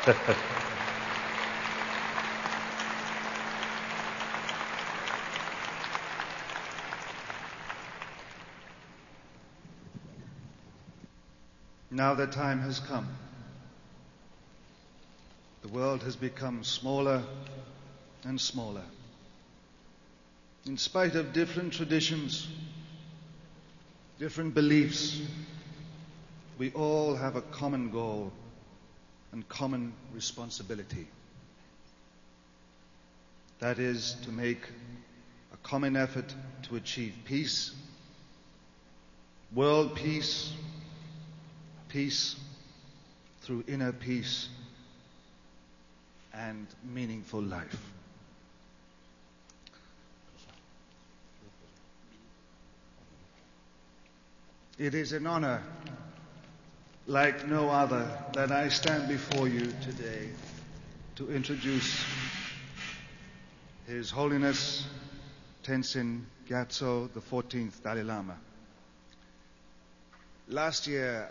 Now the time has come. The world has become smaller and smaller. In spite of different traditions, different beliefs, we all have a common goal and common responsibility. That is to make a common effort to achieve peace, world peace, peace through inner peace and meaningful life. It is an honor like no other that I stand before you today to introduce His Holiness Tenzin Gyatso, the 14th Dalai Lama. Last year,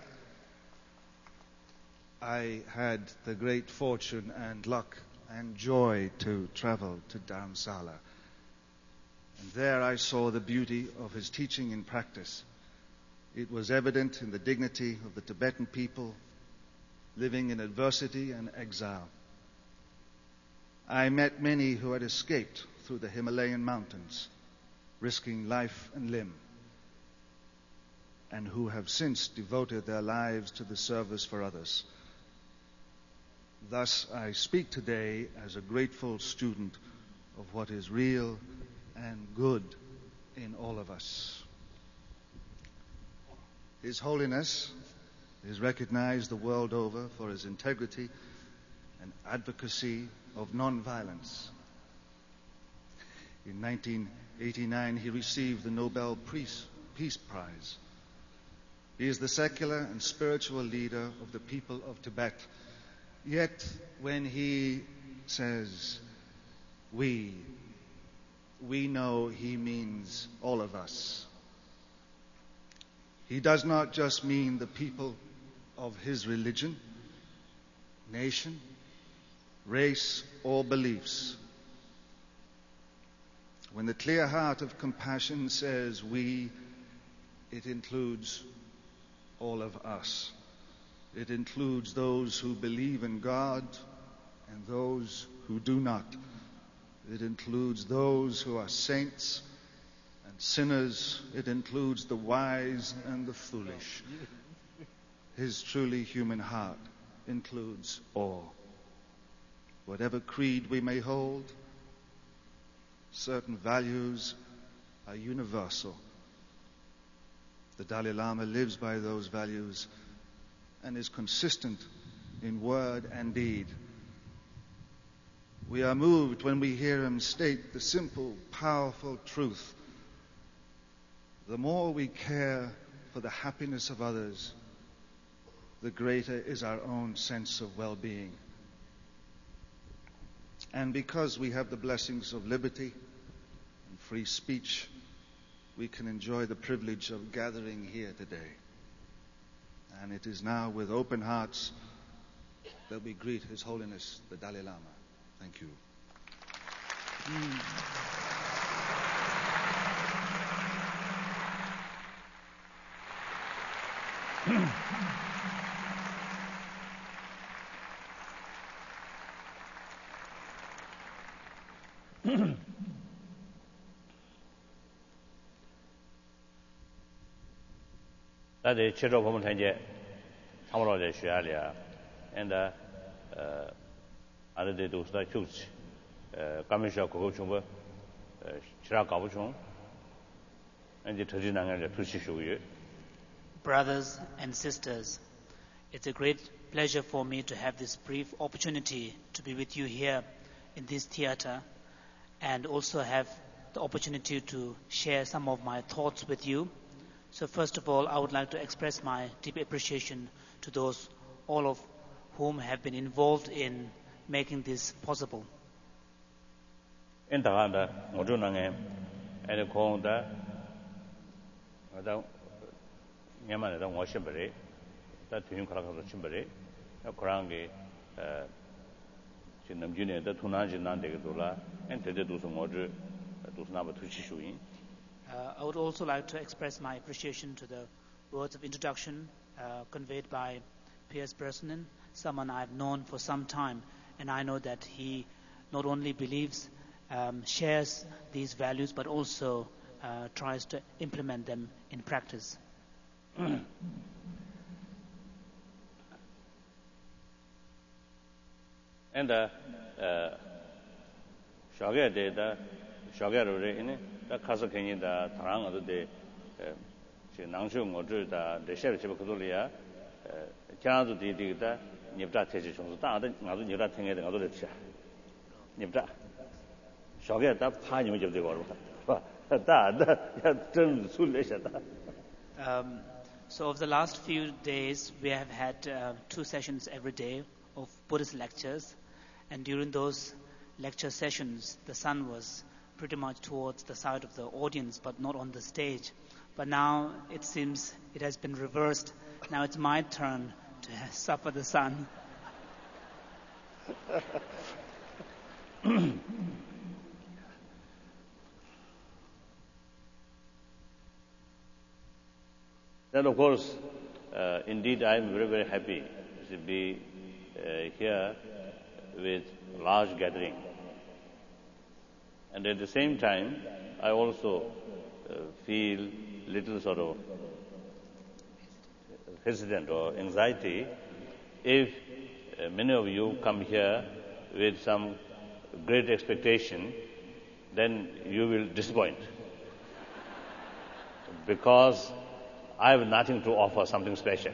I had the great fortune and luck and joy to travel to Dharamsala. And there I saw the beauty of his teaching in practice. It was evident in the dignity of the Tibetan people living in adversity and exile. I met many who had escaped through the Himalayan mountains, risking life and limb, and who have since devoted their lives to the service for others. Thus, I speak today as a grateful student of what is real and good in all of us. His Holiness is recognized the world over for his integrity and advocacy of non-violence. In 1989, he received the Nobel Peace Prize. He is the secular and spiritual leader of the people of Tibet. Yet, when he says, we know he means all of us. He does not just mean the people of his religion, nation, race, or beliefs. When the clear heart of compassion says we, it includes all of us. It includes those who believe in God and those who do not. It includes those who are saints and sinners. It includes the wise and the foolish. His truly human heart includes all. Whatever creed we may hold, certain values are universal. The Dalai Lama lives by those values and is consistent in word and deed. We are moved when we hear him state the simple, powerful truth. The more we care for the happiness of others, the greater is our own sense of well-being. And because we have the blessings of liberty and free speech, we can enjoy the privilege of gathering here today. And it is now with open hearts that we greet His Holiness, the Dalai Lama. Thank you. That is Chiro Pomontange, Tamara Shalia, and other day those that choose Kamisha Kochumba, Chirakabuchon, and the Tajinang and the Tushishu. Brothers and sisters, it's a great pleasure for me to have this brief opportunity to be with you here in this theater and also have the opportunity to share some of my thoughts with you. So first of all, I would like to express my deep appreciation to those, all of whom have been involved in making this possible. In the hand, Modunang and the Konda, Yaman, I don't worship it, that to him, Kalaka Chimbere, a Korangi, namjune da thunan jinan de dola and tede du so ngod du na ba thuchi shuin. I would also like to express my appreciation to the words of introduction conveyed by Piers Brosnan, someone I've known for some time, and I know that he not only believes, shares these values, but also tries to implement them in practice. And shagya de da shagya ro re ine da khasa khenyi da tharang adu de che nangshu ngod da de shebe chebe khodoliya kyanadu de de da nibda theje chung da da ngadu nibda thenge de ngadu de cha nibda shagya da pha ni me jeb de go ro da ya zhen su le sha da. So over the last few days, we have had 2 sessions every day of Buddhist lectures, and during those lecture sessions, the sun was pretty much towards the side of the audience, but not on the stage. But now it seems it has been reversed. Now it's my turn to suffer the sun. Then, of course, indeed, I am very, very happy to be here with large gathering. And at the same time, I also feel little sort of hesitant or anxiety if many of you come here with some great expectation, then you will disappoint. Because I have nothing to offer something special.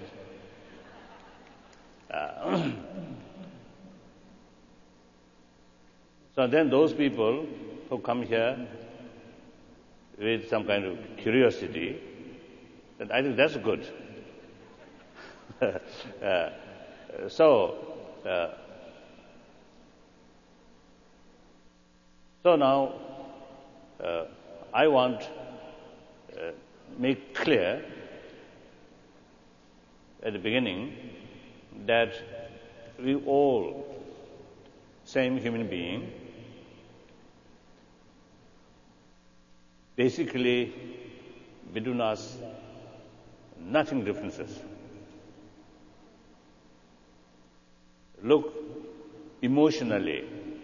So then those people who come here with some kind of curiosity, then I think that's good. So now I want to make clear at the beginning that we all, same human being, basically between us, nothing differences. Look, emotionally,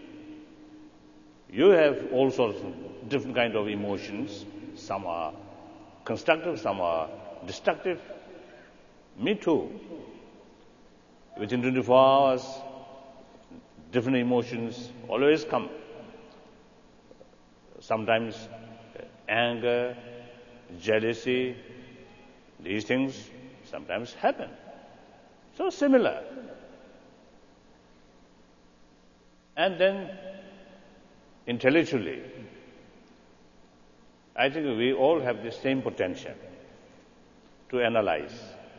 you have all sorts of different kind of emotions. Some are constructive, some are destructive. Me too. Within 24 hours, different emotions always come. Sometimes anger, jealousy, these things sometimes happen. So similar. And then intellectually, I think we all have the same potential to analyze.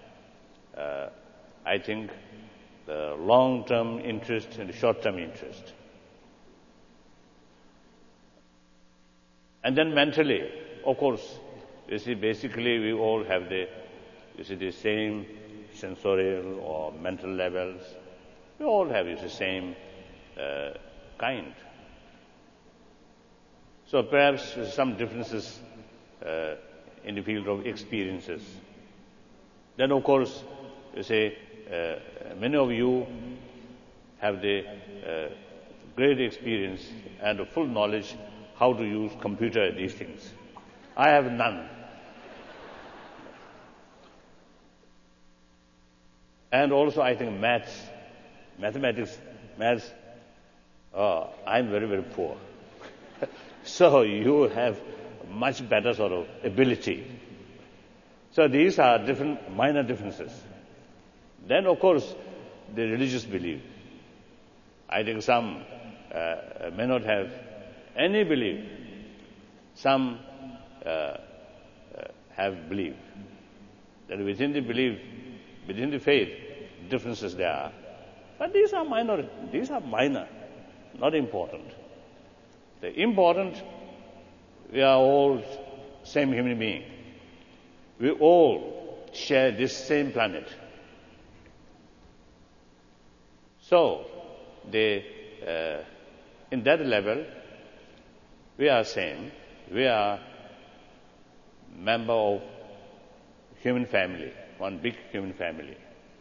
I think the long-term interest and the short-term interest. And then mentally, of course, you see, basically we all have the same sensorial or mental levels. We all have the same kind. So perhaps some differences in the field of experiences. Then, of course, you say, many of you have the great experience and the full knowledge how to use computer, these things. I have none. And also I think mathematics, I'm very, very poor. So you have much better sort of ability. So these are different, minor differences. Then, of course, the religious belief. I think some may not have any belief. Some have belief. That within the belief, within the faith, differences there are. But these are minor, not important. The important, we are all same human being. We all share this same planet. So, the in that level, we are same. We are member of human family, one big human family.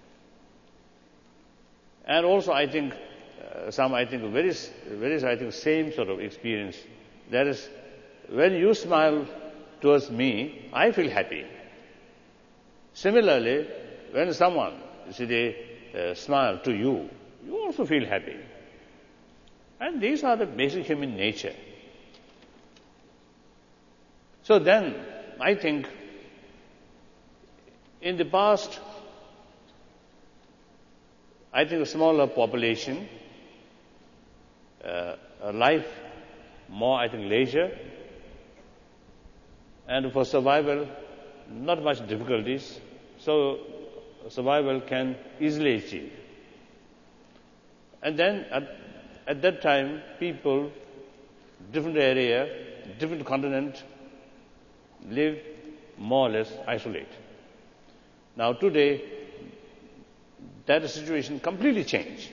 And also, I think very same sort of experience. That is, when you smile towards me, I feel happy. Similarly, when someone, they smile to you, you also feel happy. And these are the basic human nature. So then, I think, in the past, I think a smaller population, life, more, I think, leisure, and for survival, not much difficulties, so survival can easily achieve. And then, at that time, people, different area, different continent, live more or less isolated. Now today, that situation completely changed.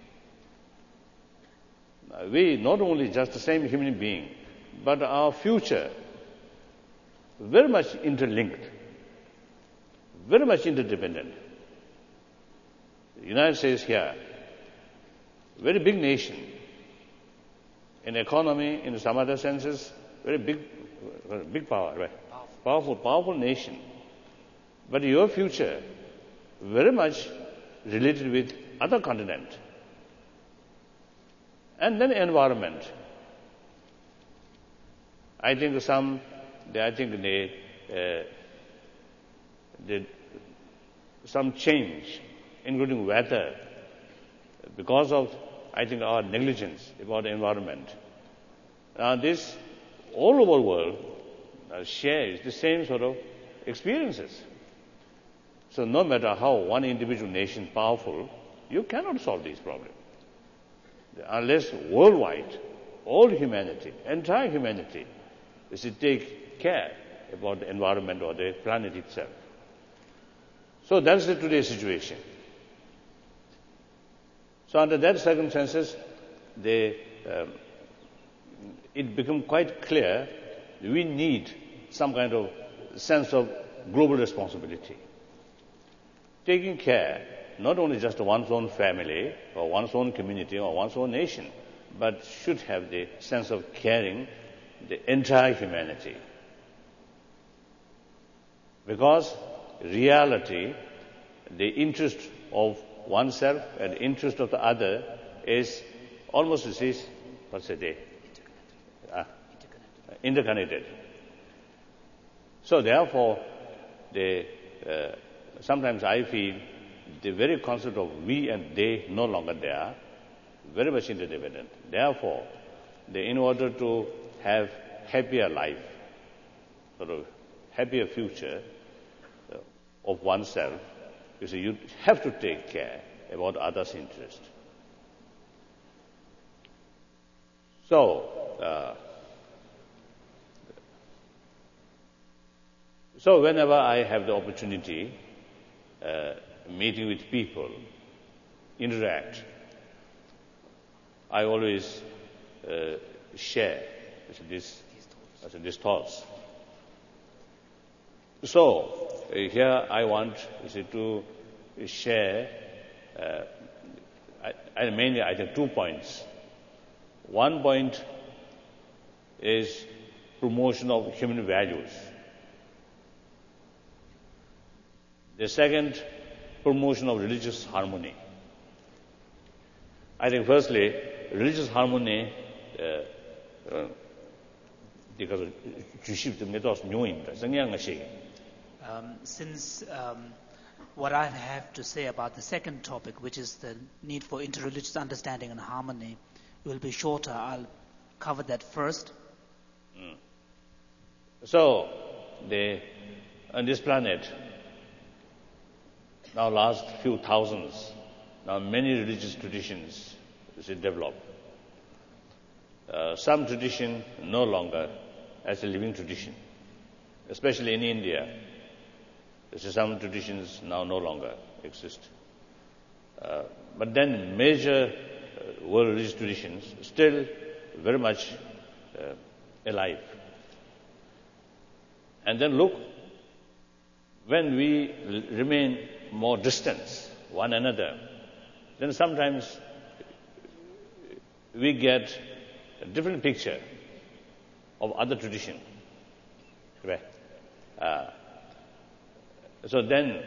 We not only just the same human being, but our future very much interlinked, very much interdependent. The United States here, very big nation, in economy, in some other senses, very big power, right? Powerful nation. But your future very much related with other continent. And then environment. I think some change, including weather, because of, I think, our negligence about the environment. Now this, all over the world, shares the same sort of experiences. So no matter how one individual nation powerful, you cannot solve these problems. Unless worldwide, all humanity, entire humanity, is to take care about the environment or the planet itself. So that's the today's situation. So under that circumstances, it became quite clear we need some kind of sense of global responsibility. Taking care, not only just one's own family, or one's own community, or one's own nation, but should have the sense of caring the entire humanity. Because reality, the interest of oneself and the interest of the other is almost interconnected. So therefore, sometimes I feel the very concept of we and they no longer there, very much interdependent. Therefore, in order to have happier life, sort of happier future of oneself, you have to take care about others' interest. So whenever I have the opportunity, meeting with people, interact, I always share these thoughts. So here I want to share, mainly I think 2 points. One point is promotion of human values. The second, promotion of religious harmony. I think firstly, religious harmony, because since what I have to say about the second topic, which is the need for interreligious understanding and harmony, will be shorter. I'll cover that first. So, on this planet, now last few thousands, now many religious traditions develop. Some tradition no longer as a living tradition, especially in India. Some traditions now no longer exist. But then major world religious traditions still very much alive. And then look, when we remain more distant one another, then sometimes we get a different picture of other tradition. Right? So then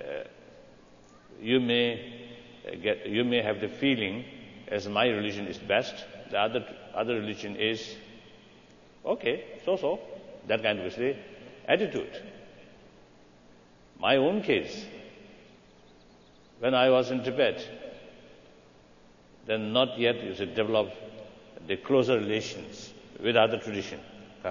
you may have the feeling, as my religion is best, the other religion is okay, so that kind of attitude. My own case, when I was in Tibet, then not yet developed the closer relations with other tradition.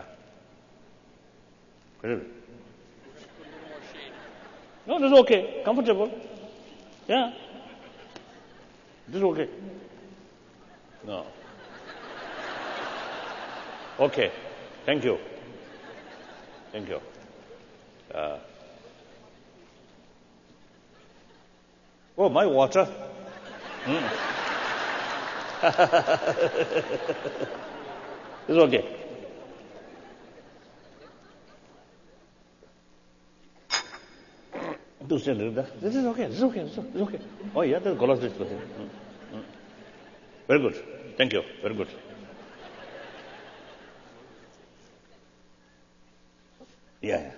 No, this is okay, comfortable. Yeah, this is okay. No. Okay, thank you. Thank you. Oh, my water. It's okay. This is okay. This is okay. Oh yeah, that's Golas. Very good. Thank you. Very good. Yeah.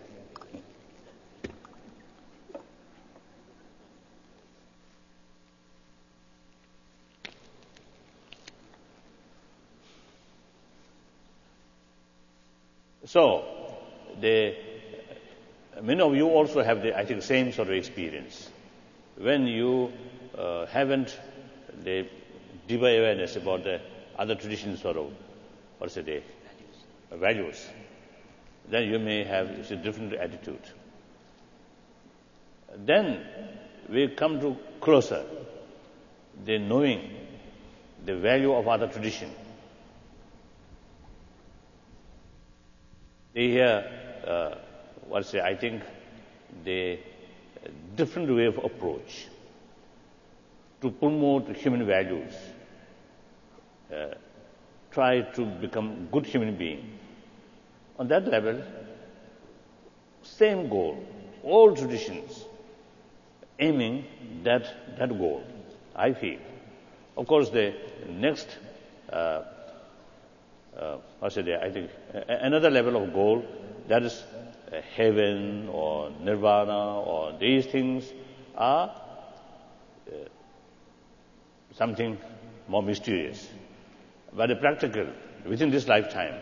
So, many of you also have I think, same sort of experience. When you haven't the deeper awareness about the other traditions sort of, values, then you may have a different attitude. Then we come to closer, the knowing the value of other tradition. They hear, I think, the different way of approach to promote human values, try to become good human being. On that level, same goal, all traditions aiming that goal, I feel. Of course, the next, I think, another level of goal, that is heaven or nirvana or these things are something more mysterious. But the practical, within this lifetime,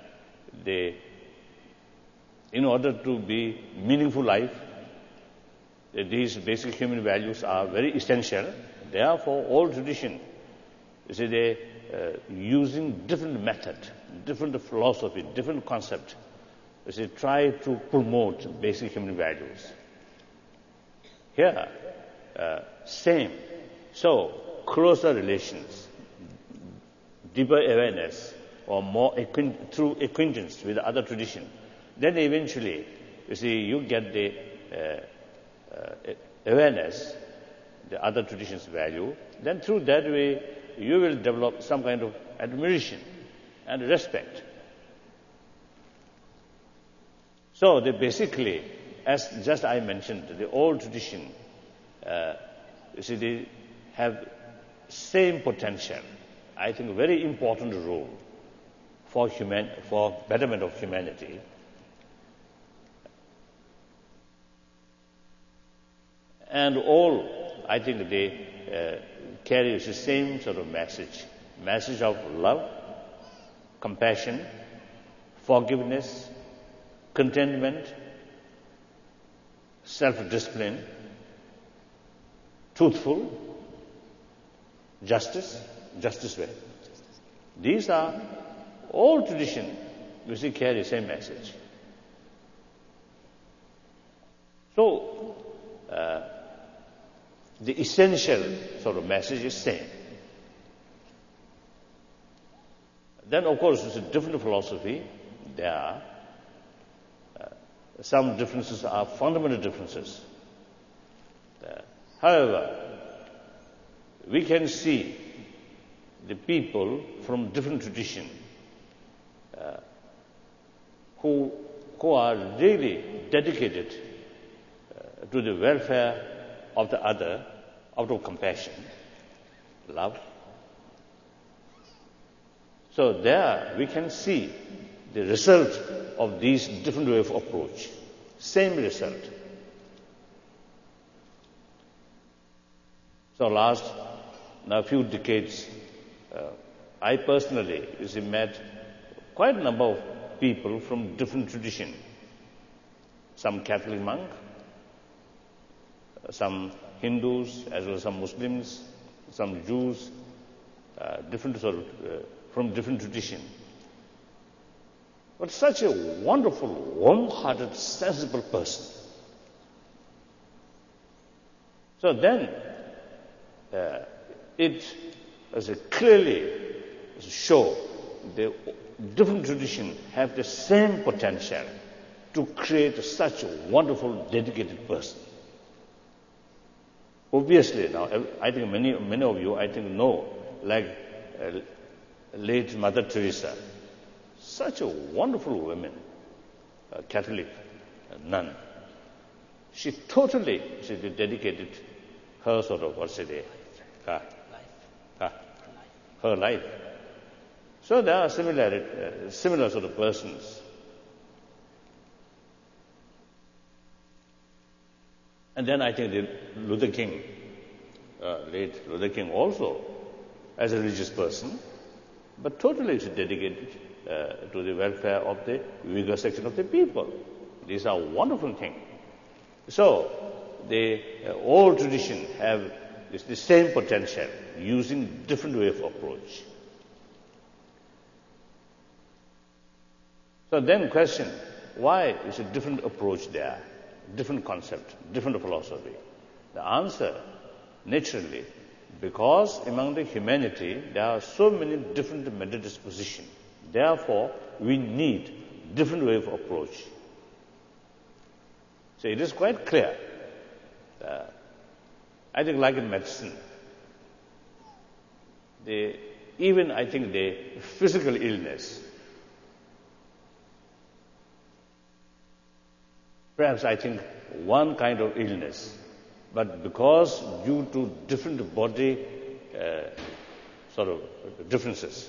in order to be meaningful life, these basic human values are very essential. Therefore, all tradition, they using different method, different philosophy, different concept, try to promote basic human values. Here, same. So, closer relations, deeper awareness, or more through acquaintance with other tradition. Then eventually, you get the awareness, the other tradition's value. Then through that way, you will develop some kind of admiration and respect. So basically, as just I mentioned, the old tradition, they have same potential. I think very important role for betterment of humanity. And all, I think, they carry the same sort of message of love, compassion, forgiveness, contentment, self-discipline, truthful, justice way. These are all traditions which carry the same message. So, the essential sort of message is same. Then, of course, it's a different philosophy. There are some differences are fundamental differences. However, we can see the people from different tradition who are really dedicated to the welfare of the other out of compassion, love. So there we can see the result of these different ways of approach. Same result. So last few decades, I personally met quite a number of people from different tradition. Some Catholic monk, some Hindus, as well as some Muslims, some Jews, different from different tradition. But such a wonderful, warm-hearted, sensible person. So then, it as a clearly show the different traditions have the same potential to create such a wonderful, dedicated person. Obviously, now I think many of you know, like late Mother Teresa, such a wonderful woman, a Catholic nun. She totally dedicated her her life. So there are similar sort of persons. And then I think Luther King, late Luther King also, as a religious person, but totally dedicated to the welfare of the weaker section of the people. These are wonderful things. So, all traditions have the same potential, using different way of approach. So then question, why is a different approach there? Different concept, different philosophy? The answer, naturally, because among the humanity there are so many different mental dispositions. Therefore, we need different way of approach. So it is quite clear. I think like in medicine, even I think the physical illness, perhaps I think one kind of illness, but because due to different body differences,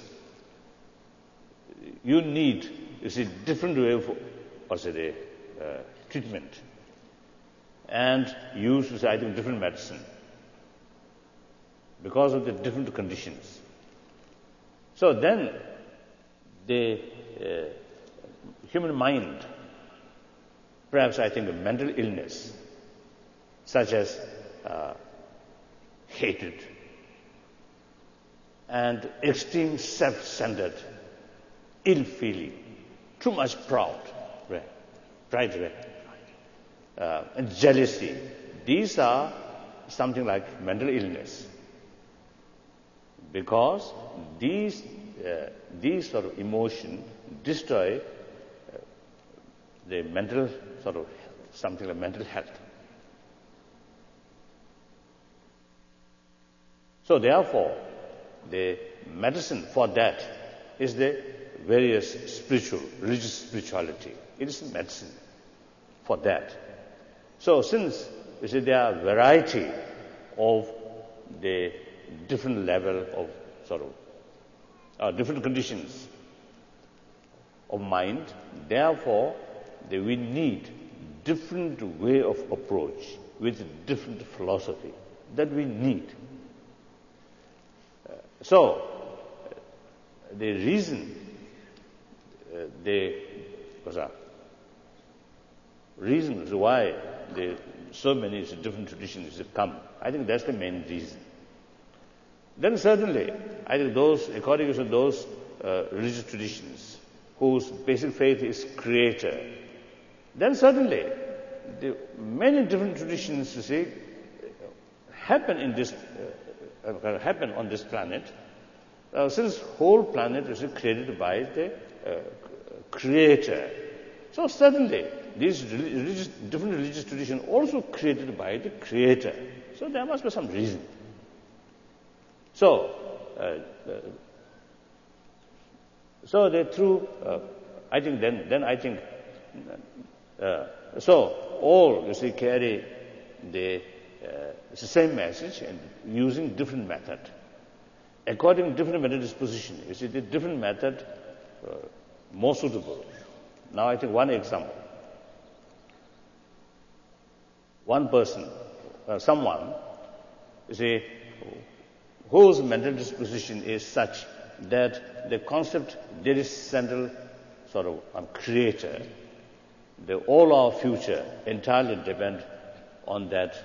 you need different way of treatment, and use I think different medicine because of the different conditions. So then the human mind, perhaps I think a mental illness, such as hatred and extreme self-centered ill feeling, too much pride, and jealousy. These are something like mental illness, because these sort of emotion destroy the mental something like mental health. So therefore, the medicine for that is the various religious spirituality. It is medicine for that. So since there are variety of the different level of different conditions of mind, therefore we need different way of approach with different philosophy that we need. So the reason reasons why so many different traditions have come, I think that's the main reason. Then certainly, I think according to those religious traditions whose basic faith is Creator, then certainly many different traditions happen on this planet, since whole planet is created by the Creator. So certainly these different religious traditions also created by the Creator. So there must be some reason. So so they through, I think then I think, so all, you see, carry the same message and using different method. According to different method disposition, you see, the different method more suitable. Now I think one example. One person, someone, you see, whose mental disposition is such that the concept there is central sort of creator, all our future entirely depend on that,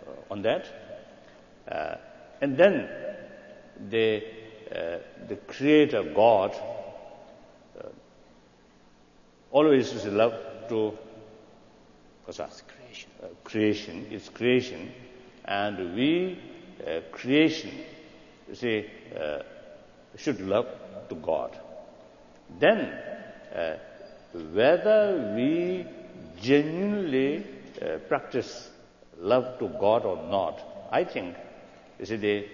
and then the creator God always is love to creation, it's creation, and we creation, you see, should love to God. Then whether we genuinely practice love to God or not, I think, you see,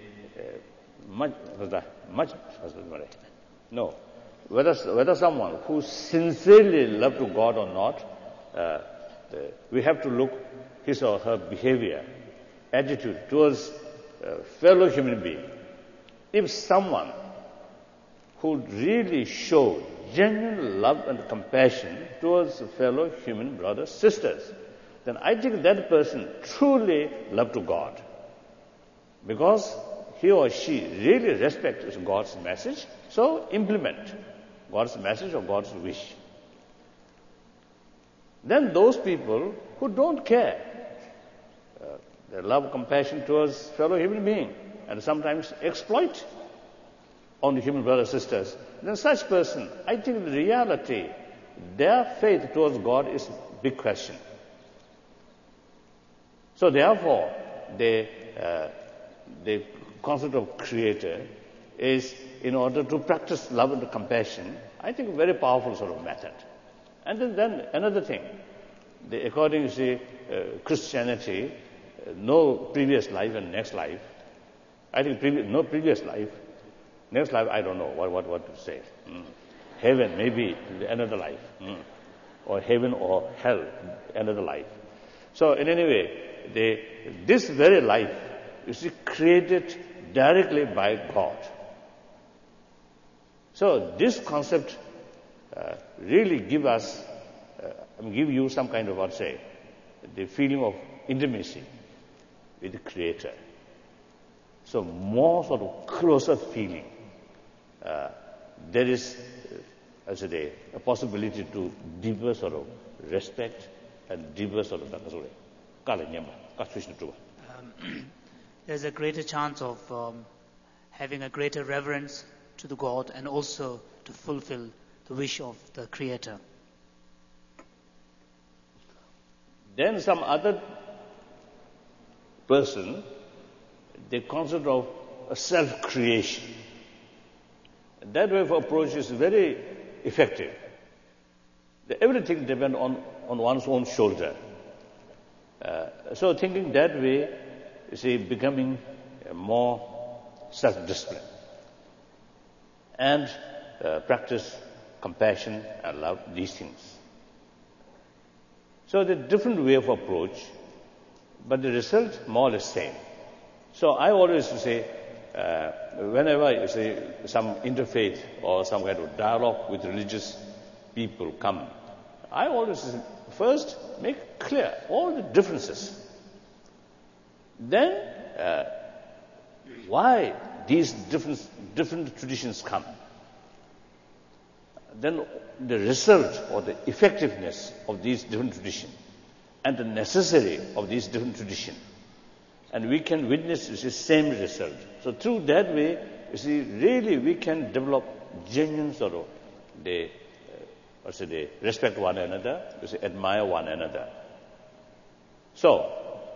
whether someone who sincerely love to God or not, we have to look his or her behavior, attitude towards fellow human being. If someone who really show genuine love and compassion towards fellow human brothers, sisters, then I think that person truly love to God. Because he or she really respects God's message, so implement God's message or God's wish. Then those people who don't care, they love compassion towards fellow human being and sometimes exploit on the human brothers and sisters, then such person, I think in reality, their faith towards God is a big question. So therefore, the concept of creator is, in order to practice love and compassion, I think a very powerful sort of method. And then another thing, according to Christianity, no previous life and next life. I think no previous life. Next life, I don't know what to say. Heaven, maybe another life. Or heaven or hell, another life. So in any way, this very life is created directly by God. So this concept really give you some kind of, the feeling of intimacy with the Creator. So more sort of closer feeling. There is, a possibility to deeper sort of respect and deeper sort of there's a greater chance of having a greater reverence to the God and also to fulfill the wish of the Creator. Then some other person, the concept of a self-creation. That way of approach is very effective. Everything depends on one's own shoulder. So thinking that way, you see, becoming more self-discipline. And practice compassion and love, these things. So the different way of approach, but the result more or less same. So I always say, whenever you see some interfaith or some kind of dialogue with religious people come, I always say, first make clear all the differences. Then why these different traditions come. Then the result or the effectiveness of these different traditions and the necessary of these different traditions. And we can witness the same result. So through that way, you see, really we can develop genuine sort of the respect one another, you see, admire one another. So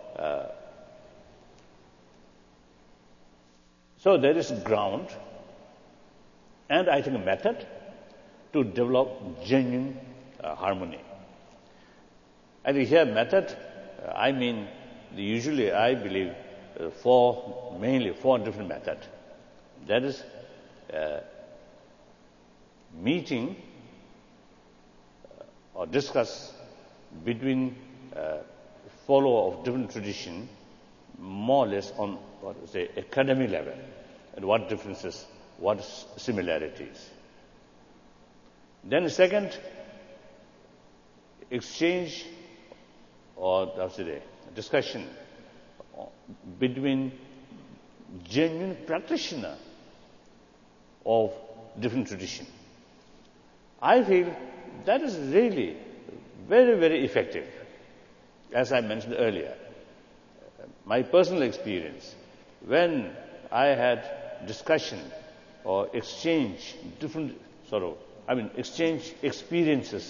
there is ground and I think a method to develop genuine harmony. And here method, I mean, usually I believe mainly four different methods. That is meeting or discuss between follower of different tradition more or less on academic level, and what differences, what similarities. Then the second, exchange or discussion between genuine practitioner of different tradition. I feel that is really very, very effective. As I mentioned earlier, my personal experience, when I had discussion or exchange different exchange experiences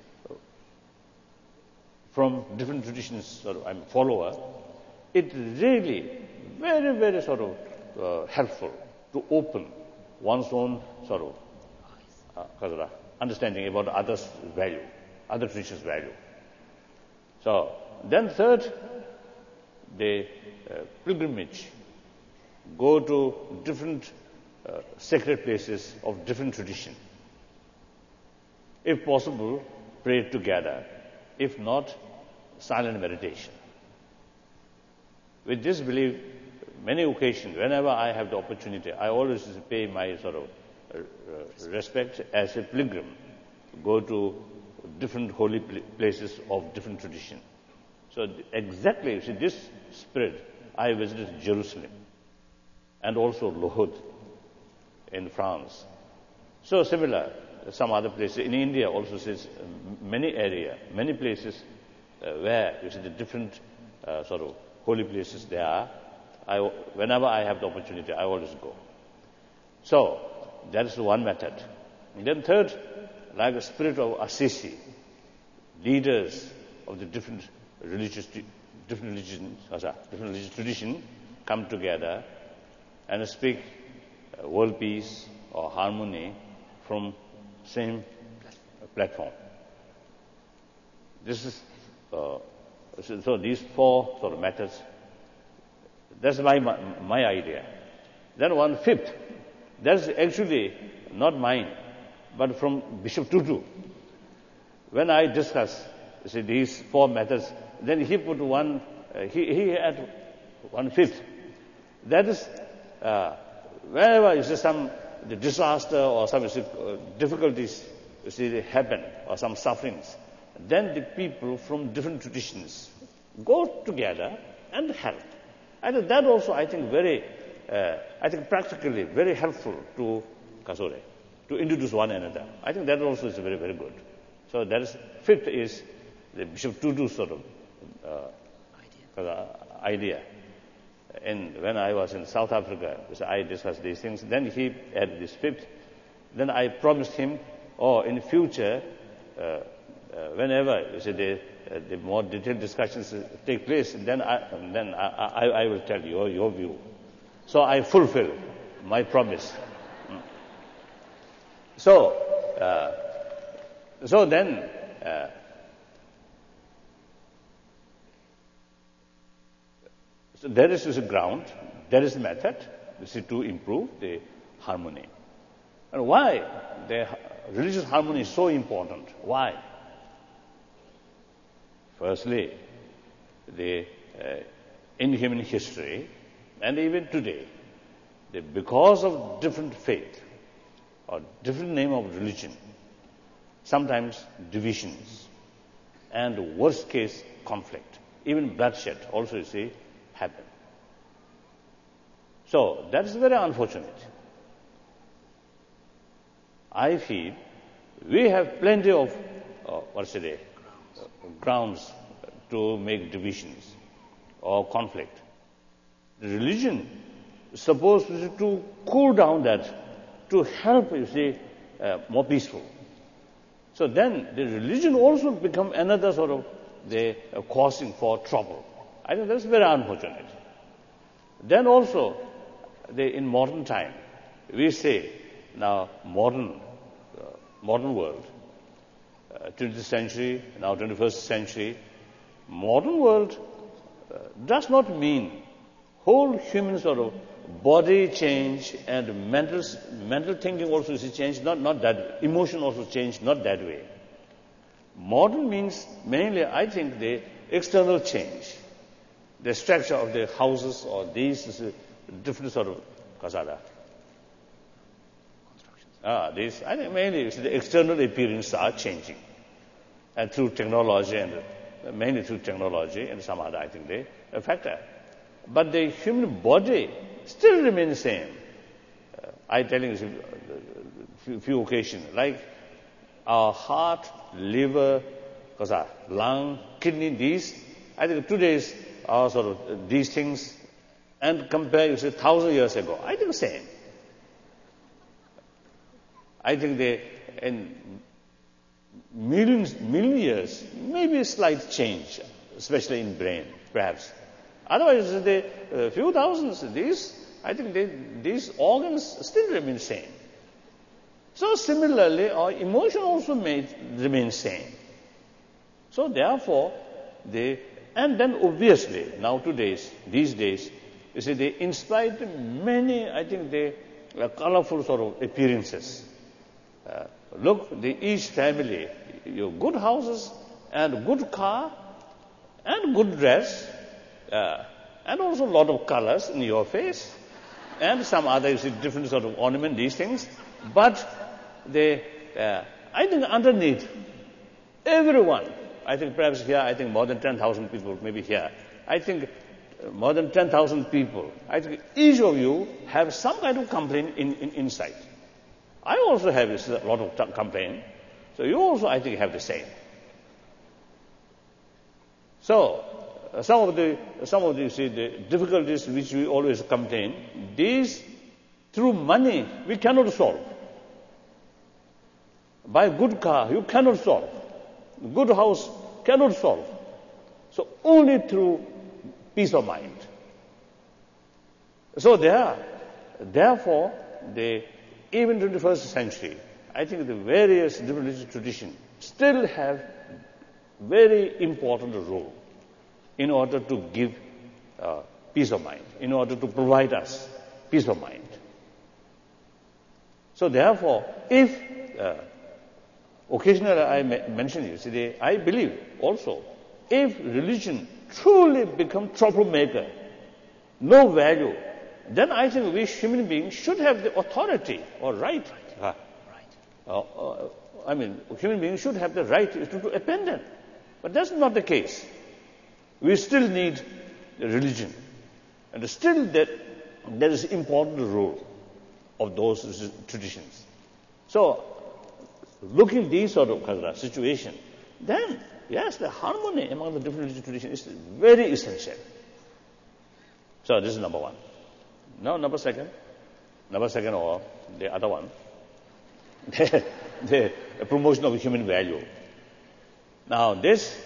from different traditions, I'm a follower, it really very, very helpful to open one's own understanding about others' value, other traditions' value. So then third, the pilgrimage, go to different sacred places of different tradition. If possible, pray together. If not, silent meditation. With this belief, many occasions, whenever I have the opportunity, I always pay my respect as a pilgrim, go to different holy places of different tradition. So exactly, this spirit, I visited Jerusalem and also Lourdes in France. So similar, some other places in India also says many places where the different holy places there are. Whenever I have the opportunity, I always go. So that is one method. And then third, like the spirit of Assisi, leaders of the different religious tradition come together and speak world peace or harmony from same platform. This is so these four methods. That's my idea. Then one fifth. That's actually not mine, but from Bishop Tutu. When I discuss these four methods, then he put one. He had 1/5. That is wherever some disaster or some difficulties happen or some sufferings, then the people from different traditions go together and help. And that also, I think, practically very helpful to Kasore, to introduce one another. I think that also is very, very good. So that is, fifth is the Bishop Tutu idea. And when I was in South Africa, I discussed these things. Then he added this fifth. Then I promised him, in future, whenever the more detailed discussions take place, then I will tell you your view. So I fulfill my promise. So then. So there is a ground, there is a method, to improve the harmony. And why the religious harmony is so important? Why? Firstly, in human history, and even today, because of different faith or different name of religion, sometimes divisions and worst case conflict, even bloodshed also happen. So that is very unfortunate. I feel we have plenty of grounds to make divisions or conflict. The religion is supposed to cool down that, to help more peaceful. So then the religion also become another causing for trouble. I think that's very unfortunate. Then also, in modern time, we say now modern world, 20th century, now 21st century, modern world does not mean whole human sort of body change and mental thinking also is changed, not that, emotion also changed, not that way. Modern means mainly, I think, the external change. The structure of the houses or these is a different sort of kasada. These, I think mainly the external appearance are changing. And through technology and mainly through technology and some other, I think, the factor. But the human body still remains the same. I telling you few occasions, like our heart, liver, lung, kidney, these, I think today's are sort of these things, and compare, 1,000 years ago, I think the same. I think in million years, maybe a slight change, especially in brain, perhaps. Otherwise, the few thousands, I think these organs still remain same. So similarly, our emotion also may remain same. So therefore, and then obviously, these days, you see, they inspired many, I think, colorful sort of appearances. Look, each family, your good houses and good car and good dress, and also a lot of colors in your face, and some other, you see, different sort of ornament, these things. But I think underneath, everyone, I think perhaps here, I think more than 10,000 people maybe here. I think more than 10,000 people. I think each of you have some kind of complaint inside. I also have a lot of complaint. So you also, I think, have the same. So some of the you see, the difficulties which we always complain, these through money we cannot solve. Buy a good car, you cannot solve. Good house cannot solve. So only through peace of mind. So therefore, even in the 21st century, I think the various different religious traditions still have very important role in order to give peace of mind, in order to provide us peace of mind. So therefore, if occasionally I mention you, see, I believe also, if religion truly becomes troublemaker, no value, then I think we human beings should have the authority or right. Human beings should have the right to abandon. But that's not the case. We still need religion. And still there is important role of those traditions. So, looking at these sort of situation, then, yes, the harmony among the different religious traditions is very essential. So, this is number one. Now, number second or the other one, the promotion of human value. Now, this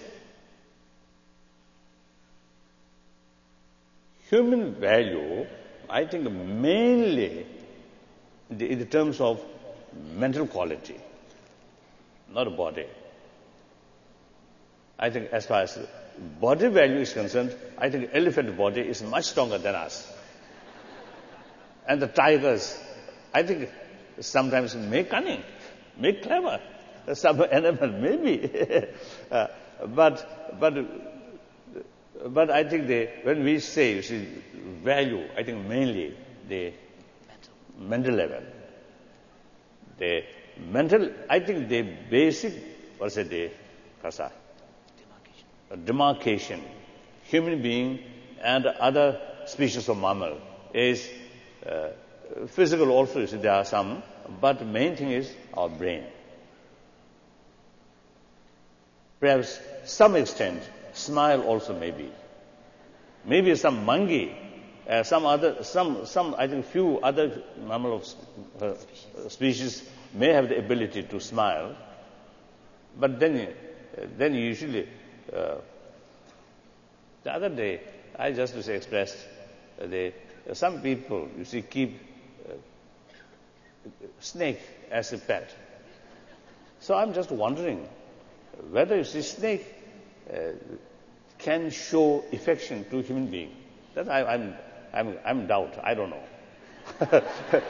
human value, I think mainly in the terms of mental quality, not body. I think as far as body value is concerned, I think elephant body is much stronger than us. And the tigers, I think, sometimes make cunning, make clever. Some animal maybe. But I think when we say, you see, value, I think mainly the mental level. The mental, I think the basic, demarcation, human being and other species of mammal is physical also, you see, there are some, but the main thing is our brain. Perhaps some extent, smile also maybe. Maybe some monkey, some I think few other mammal species may have the ability to smile, but then usually, the other day, I just expressed some people, you see, keep snake as a pet. So I'm just wondering whether, you see, snake can show affection to human being. That I'm doubt. I don't know.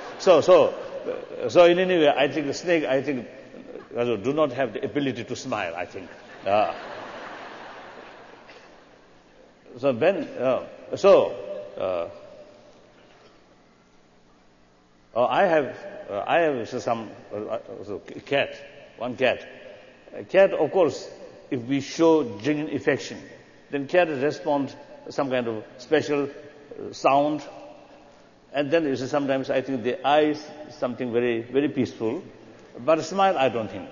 So in any way, I think the snake, do not have the ability to smile, I think. So when, I have some cat, one cat. A cat, of course, if we show genuine affection, then cat responds some kind of special sound, and then sometimes I think the eyes something very, very peaceful, but a smile I don't think.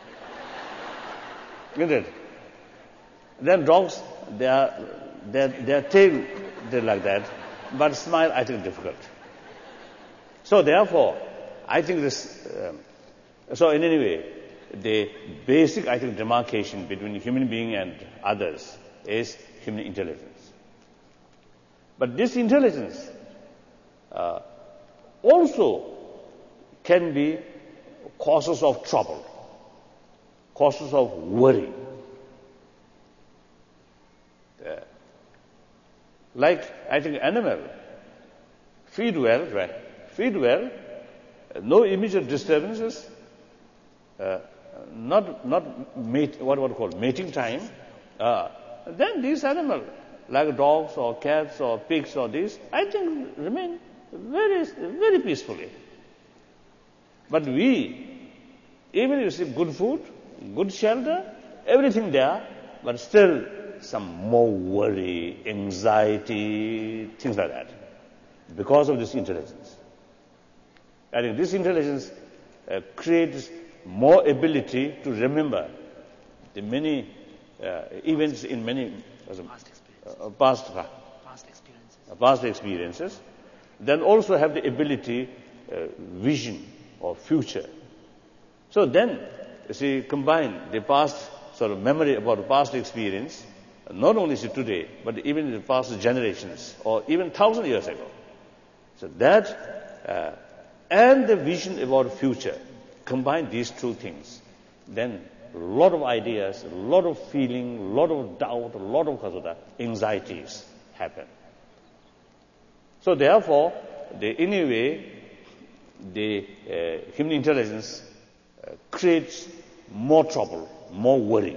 Isn't it? Then dogs, their tail, they're like that, but smile I think difficult. So therefore, I think this. So in any way, the basic I think demarcation between human being and others is human intelligence. But this intelligence also can be causes of trouble, causes of worry. Like I think animal feed well, right? Feed well, no immediate disturbances, not mating time. Then these animals, like dogs or cats or pigs or these, I think remain very, very peacefully. But we, even if you see good food, good shelter, everything there, but still some more worry, anxiety, things like that, because of this intelligence. I think this intelligence creates more ability to remember the many events in many past experiences. Then also have the ability, vision or future. So then, you see, combine the past sort of memory about the past experience, not only today, but even in the past generations or even 1,000 years ago. So that and the vision about future, combine these two things, then a lot of ideas, a lot of feeling, a lot of doubt, a lot of anxieties happen. So therefore, anyway, the human intelligence creates more trouble, more worry.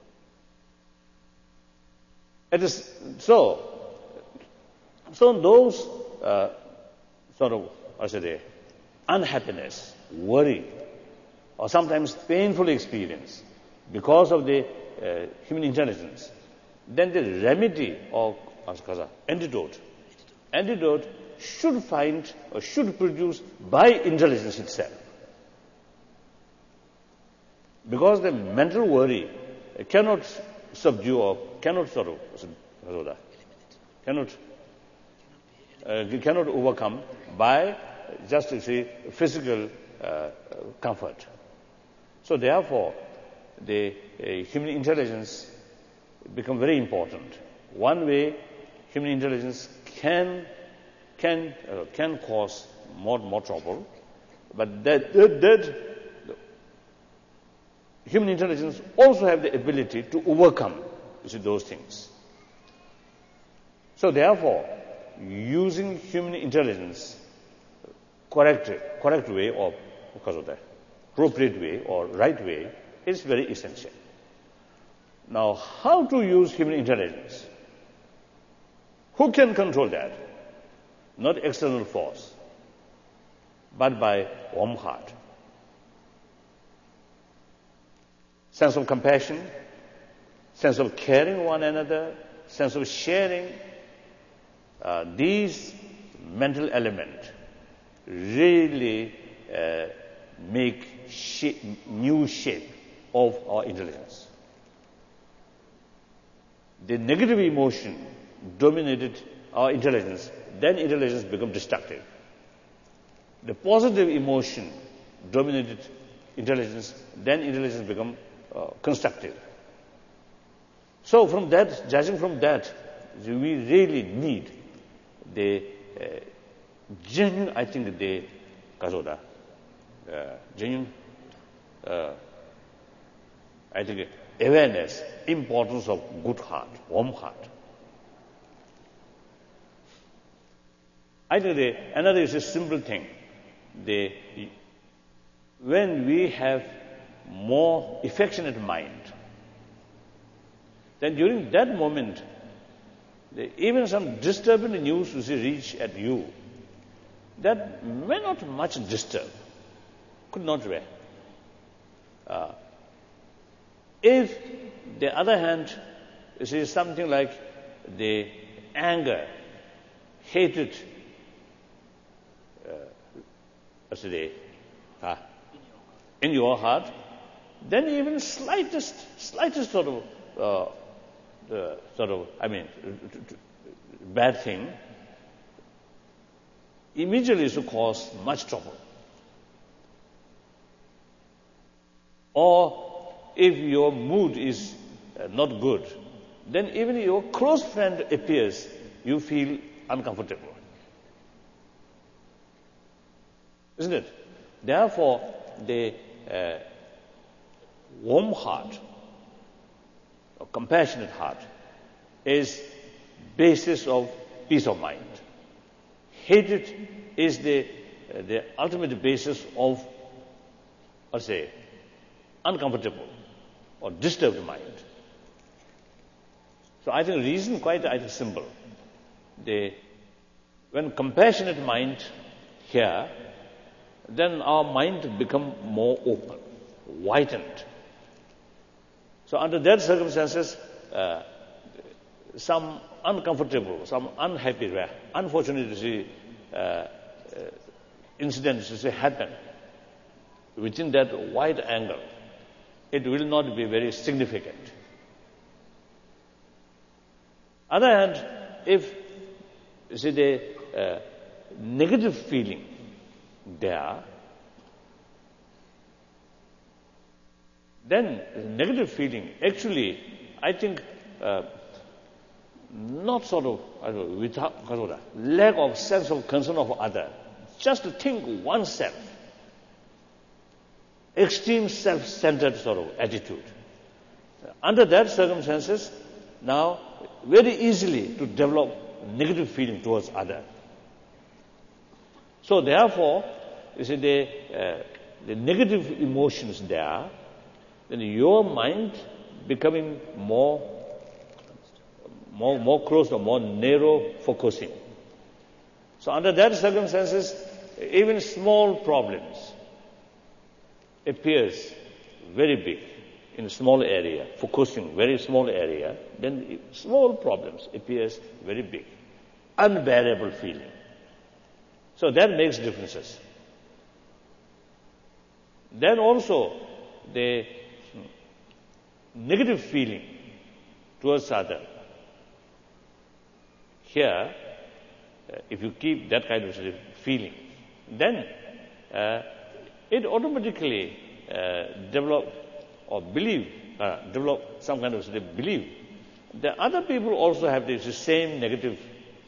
It is so those sort of, unhappiness, worry, or sometimes painful experience because of the human intelligence, then the remedy or antidote should find or should produce by intelligence itself. Because the mental worry cannot subdue or cannot cannot overcome by just physical comfort. So therefore, the human intelligence become very important. One way human intelligence can cause more trouble, but that human intelligence also have the ability to overcome those things. So therefore, using human intelligence correct way or appropriate way or right way is very essential. Now, how to use human intelligence? Who can control that? Not external force, but by warm heart. Sense of compassion, sense of caring one another, sense of sharing. These mental elements really make new shape of our intelligence. The negative emotion dominated our intelligence, then intelligence becomes destructive. The positive emotion dominated intelligence, then intelligence becomes constructive. So from that, judging from that, we really need the genuine, I think, the genuine, I think, awareness, importance of good heart, warm heart. I think another is a simple thing. When we have more affectionate mind, then during that moment, even some disturbing news which reach at you, that may not much disturb, could not be. If, the other hand, you see something like the anger, hatred, in your heart, then even slightest sort of, bad thing, immediately is to cause much trouble. Or if your mood is not good, then even your close friend appears, you feel uncomfortable. Isn't it? Therefore, the warm heart, or compassionate heart, is basis of peace of mind. Hatred is the ultimate basis of, uncomfortable or disturbed mind. So I think the reason quite simple. When compassionate mind here, then our mind become more open, widened. So under that circumstances, some uncomfortable, some unhappy, unfortunate incidents happen within that wide angle. It will not be very significant. Other hand, if you see the negative feeling there, then negative feeling actually, I think, not sort of without lack of sense of concern of other, just to think oneself, extreme self-centered sort of attitude. Under that circumstances, now very easily to develop negative feeling towards other. So therefore, you see the negative emotions there, then your mind becoming more closed or more narrow focusing. So under that circumstances, even small problems appears very big in a small area, focusing very small area, then small problems appears very big, unbearable feeling. So that makes differences. Then also the negative feeling towards other. Here, if you keep that kind of feeling, then it automatically develop some kind of belief. The other people also have the same negative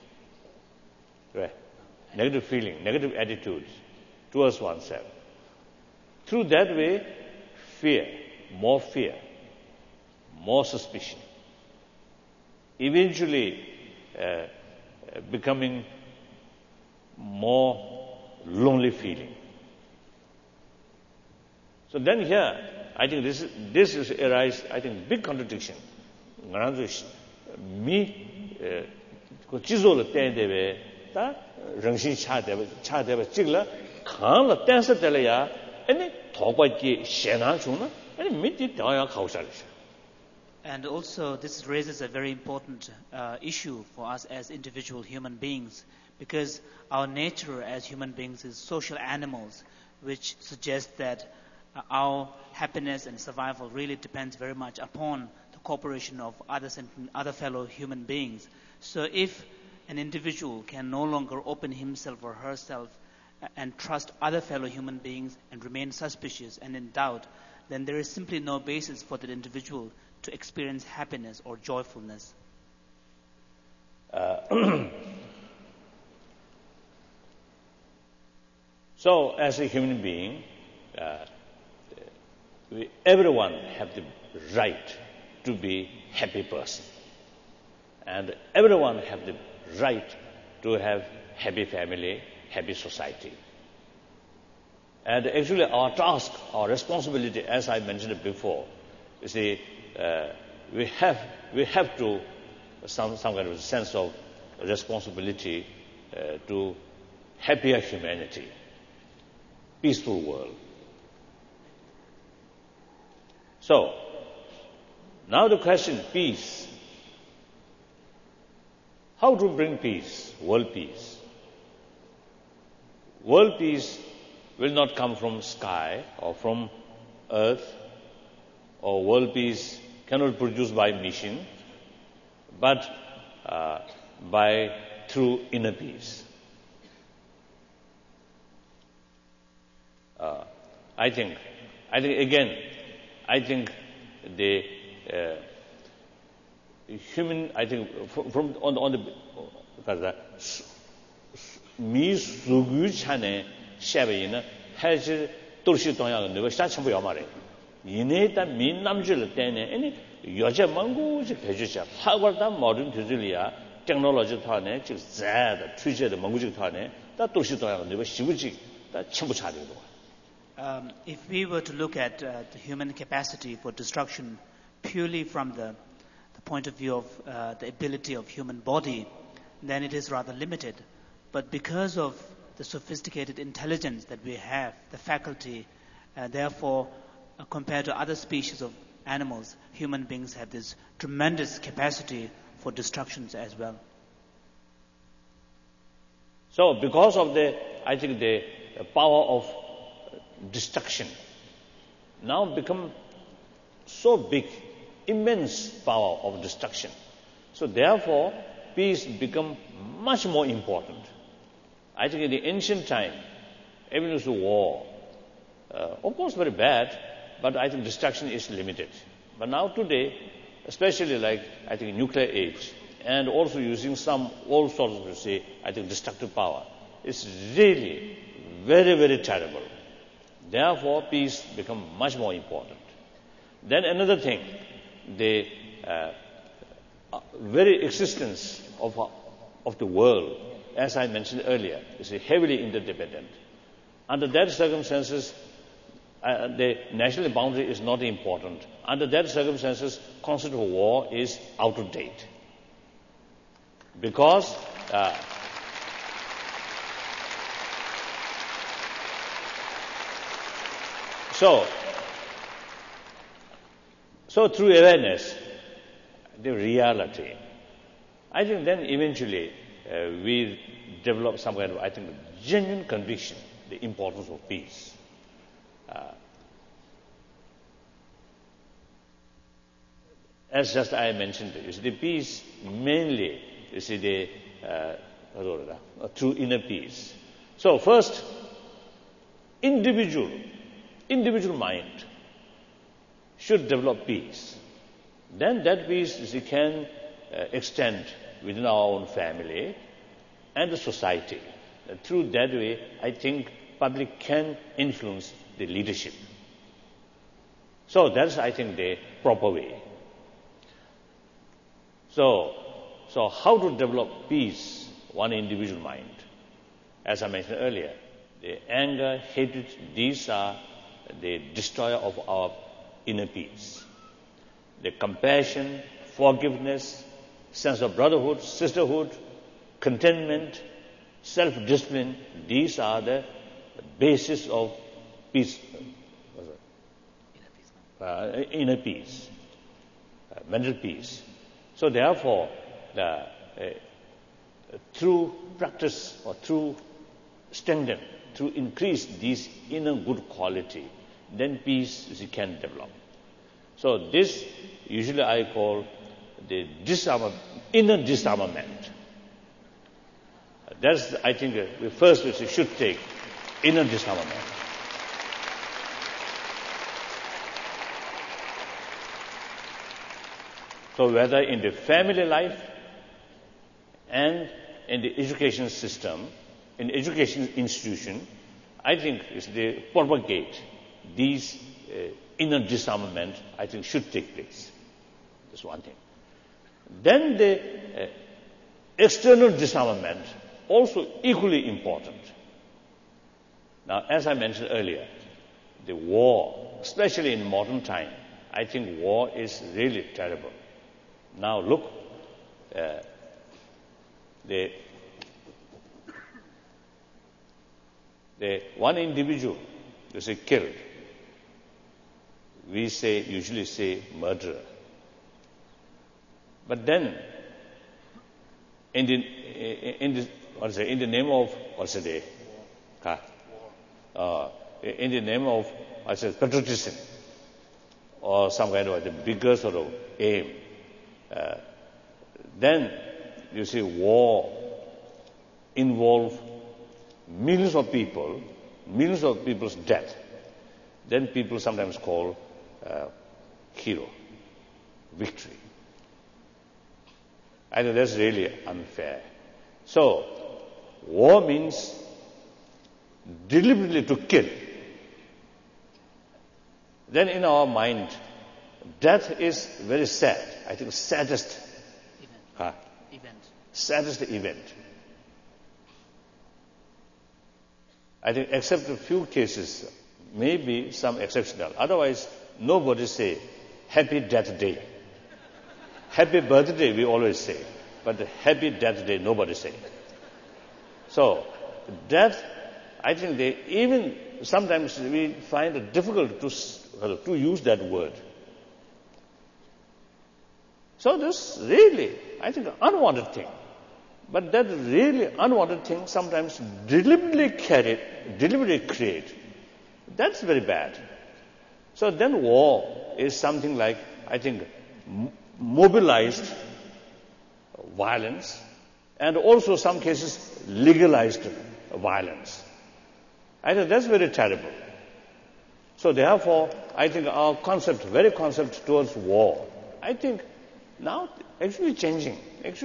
feeling, negative attitudes towards oneself. Through that way, fear, more suspicion, eventually becoming more lonely feeling. So then here, I think this is arise, I think, big contradiction. Me, chizol tendewe, ta rangshin chadeba chigla, khan la tensa telaya, any thokwa ki shena chuna, any miti taya kausalish. And also, this raises a very important issue for us as individual human beings, because our nature as human beings is social animals, which suggests that our happiness and survival really depends very much upon the cooperation of other fellow human beings. So if an individual can no longer open himself or herself and trust other fellow human beings and remain suspicious and in doubt, then there is simply no basis for that individual to experience happiness or joyfulness. So, as a human being, everyone have the right to be happy person, and everyone have the right to have happy family, happy society. And actually our task, our responsibility, as I mentioned before, you see, we have to some kind of sense of responsibility to happier humanity, peaceful world. So, now the question, peace. How to bring peace, world peace? World peace will not come from sky or from earth, or world peace cannot be produced by mission, but through inner peace. I think the human, from on the mi sugu chane shabe has torshi tonya no sha chambu yamare yine ta min namjul tene any yoje mangu je pejucha hagwarda modern tujulia technology thane ji zad tuje de mangu ji thane ta torshi tonya no shibuji ta chambu chade do. If we were to look at the human capacity for destruction purely from the point of view of the ability of human body, then it is rather limited. But because of the sophisticated intelligence that we have, the faculty, therefore, compared to other species of animals, human beings have this tremendous capacity for destructions as well. So, because of the power of destruction now become so big, immense power of destruction. So therefore, peace become much more important. I think in the ancient time, even with war, of course very bad, but I think destruction is limited. But now today, especially nuclear age, and also using all sorts of destructive power, it's really very, very terrible. Therefore, peace becomes much more important. Then another thing, the very existence of the world, as I mentioned earlier, is heavily interdependent. Under that circumstances, the national boundary is not important. Under that circumstances, concept of war is out of date. Because So through awareness, the reality, I think then eventually we develop some kind of, genuine conviction, the importance of peace. As just I mentioned, the peace mainly, through inner peace. So first, individual mind should develop peace. Then that peace can extend within our own family and the society. Through that way, I think public can influence the leadership. So that's, the proper way. So how to develop peace, one individual mind? As I mentioned earlier, the anger, hatred, these are the destroyer of our inner peace. The compassion, forgiveness, sense of brotherhood, sisterhood, contentment, self-discipline, these are the basis of peace, inner peace, mental peace. So therefore, through practice or through strengthen, through increase these inner good quality, then peace can develop. So this usually I call the inner disarmament. That's, we first should take inner disarmament. So whether in the family life and in the education system, in education institution, is the propagate these inner disarmament, should take place. That's one thing. Then the external disarmament, also equally important. Now, as I mentioned earlier, the war, especially in modern time, I think war is really terrible. Now look, the one individual is killed. We usually say murderer. But then, in the name of patriotism, or some kind of the bigger sort of aim, then you see war involve millions of people's death. Then people sometimes call hero, victory. I think that's really unfair. So, war means deliberately to kill. Then in our mind, death is very sad. I think saddest event. I think except a few cases, maybe some exceptional. Otherwise, nobody say happy death day. Happy birthday we always say, but happy death day nobody say. So, death, I think even sometimes we find it difficult to use that word. So this really, I think, unwanted thing. But that really unwanted thing sometimes deliberately create. That's very bad. So then war is something like, I think, mobilized violence and also some cases legalized violence. I think that's very terrible. So therefore, I think our very concept towards war, I think now actually changing.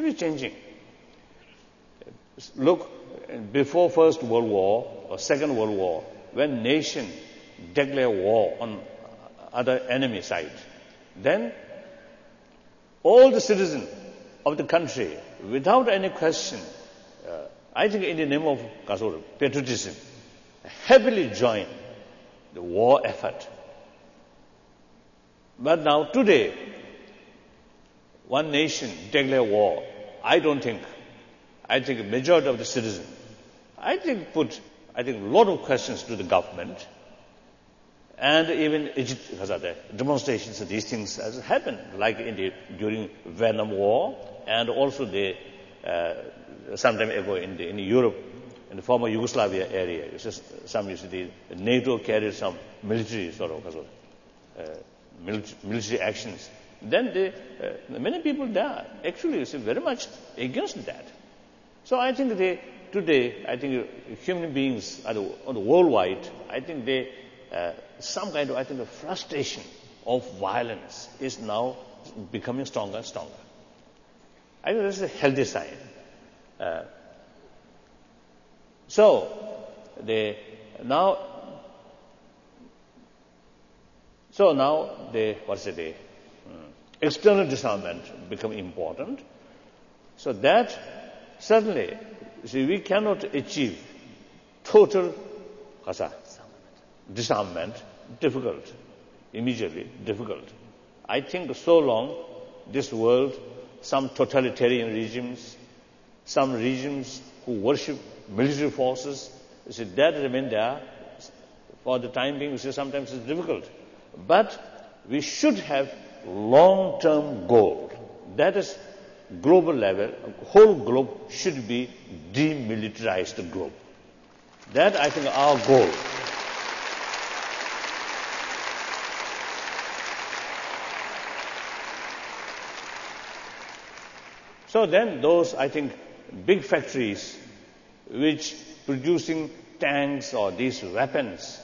Look, before First World War or Second World War, when nation declare war on other enemy side, then all the citizens of the country, without any question, I think in the name of patriotism, happily join the war effort. But now today, one nation declare war, I think a majority of the citizens, put a lot of questions to the government, and even demonstrations of these things has happened, like during Vietnam War, and also some time ago in Europe, in the former Yugoslavia area. The NATO carried some military military actions. Then many people there actually very much against that. So I think today, human beings worldwide, I think some kind of, a frustration of violence is now becoming stronger and stronger. I think this is a healthy sign. External disarmament become important. So that certainly, we cannot achieve total disarmament, immediately difficult. I think so long this world, some totalitarian regimes, some regimes who worship military forces, that remain there for the time being. Sometimes it's difficult. But we should have long-term goal. That is global level, whole globe should be demilitarized globe. That I think our goal. So then those, I think, big factories which producing tanks or these weapons,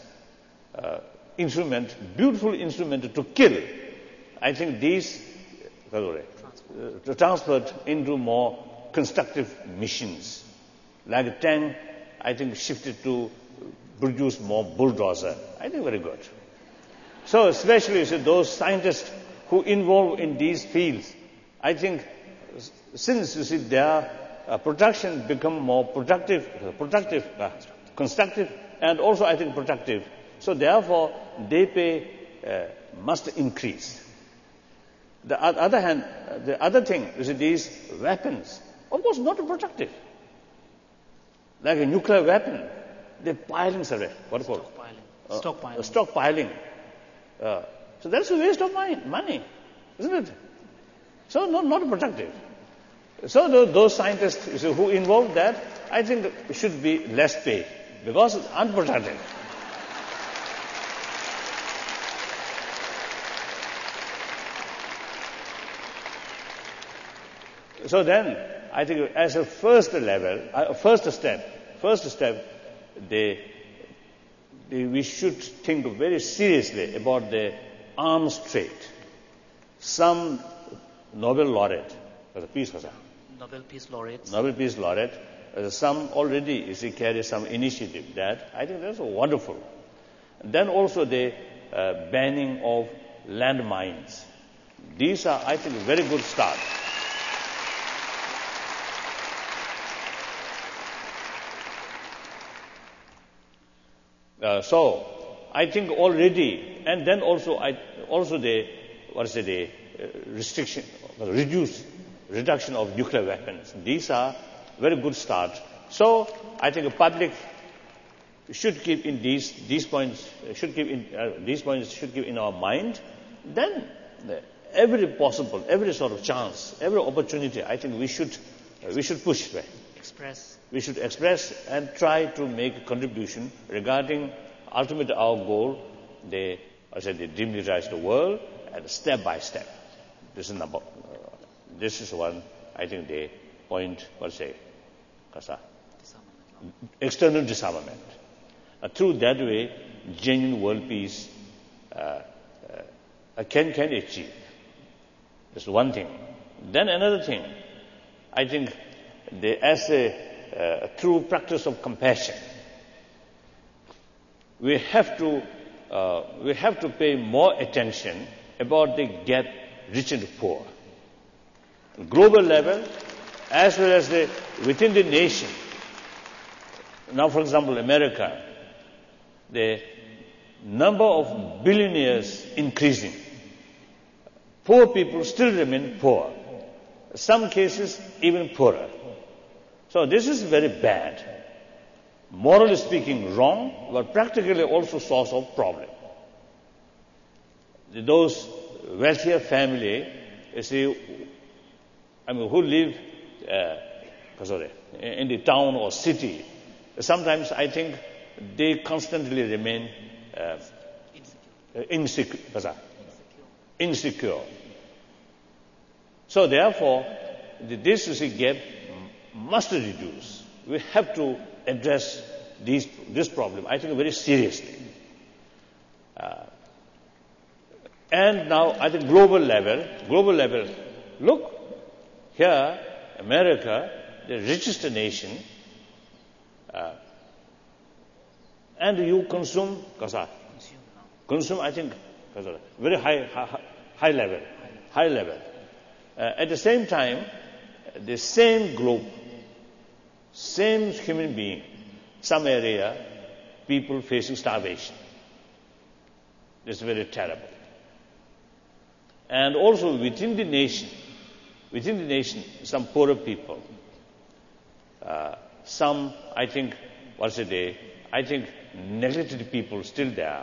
beautiful instrument to kill, I think these transferred into more constructive missions. Like a tank, I think shifted to produce more bulldozer. I think very good. So especially those scientists who involved in these fields, I think since their production become more productive, constructive, and also I think productive. So therefore, they pay must increase. The other hand, the other thing is these weapons, of course, not productive. Like a nuclear weapon, they're piling, sir. What called? Stockpiling. So that's a waste of money, isn't it? So not productive. So those scientists who involve that, I think should be less paid because it's unproductive. So then, I think as a first step, we should think very seriously about the arms trade. Some Nobel laureate, Nobel Peace Laureates. Nobel Peace Laureate, some already carry some initiative that I think that's wonderful. Then also the banning of landmines. These are, I think, a very good start. So I think already, and then also reduction of nuclear weapons. These are very good start. So I think the public should keep in these points should keep in our mind. Then every sort of chance, every opportunity, I think we should push back. We should express and try to make a contribution regarding ultimately our goal, the demilitarize the world, and step by step. This is one, I think, the point, external disarmament. Through that way, genuine world peace can achieve. That's one thing. Then another thing, I think, as a true practice of compassion, we have to pay more attention about the gap rich and poor, global level as well as within the nation. Now, for example, America, the number of billionaires increasing, poor people still remain poor. Some cases even poorer. So this is very bad. Morally speaking, wrong, but practically also source of problem. Those wealthier family, who live in the town or city, sometimes I think they constantly remain insecure. So therefore, this gap must reduce. We have to address this problem, I think, very seriously. And now at the global level, look, here, America, the richest nation, and you consume, I think, very high level. At the same time, the same group, same human being, some area, people facing starvation. It's very terrible. And also within the nation, some poorer people, some, I think, neglected people still there.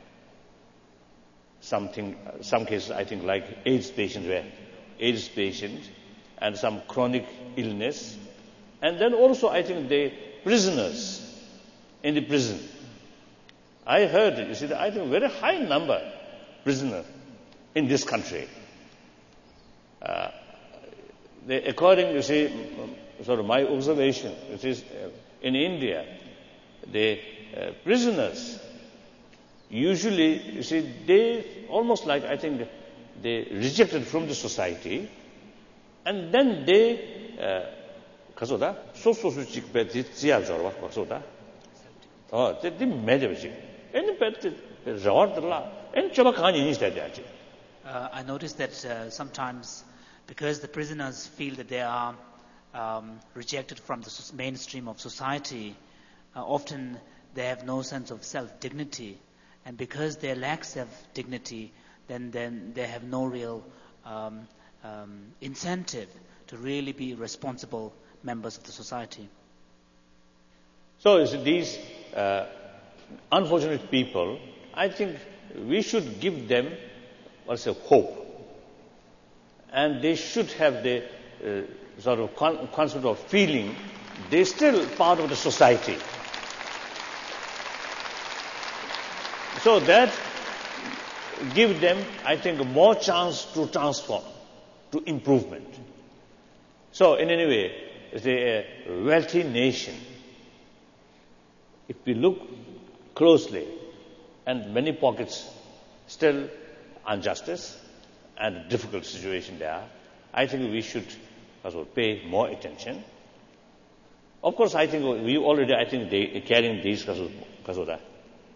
Some cases, I think, like AIDS patients, and some chronic illness. And then also, I think, the prisoners in the prison. I heard, I think, very high number prisoners in this country. According, my observation, in India, the prisoners usually, they almost like, I think, they rejected from the society, and then they I noticed that sometimes, because the prisoners feel that they are rejected from the mainstream of society, often they have no sense of self-dignity. And because they lack self-dignity, then they have no real incentive to really be responsible members of the society. So these unfortunate people, I think we should give them also hope. And they should have the sort of concept of feeling they're still part of the society. So that give them, I think, more chance to transform, to improvement. So in any way, it's a wealthy nation. If we look closely, and many pockets still injustice and difficult situation there, I think we should also pay more attention. Of course, I think we already, they carrying these because of that.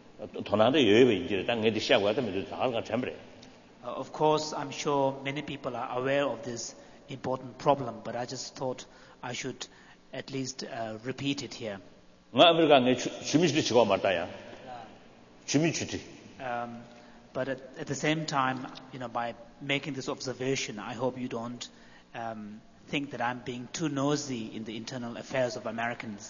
Of course, I'm sure many people are aware of this important problem, but I just thought I should at least repeat it here. But at the same time, by making this observation, I hope you don't think that I'm being too nosy in the internal affairs of Americans.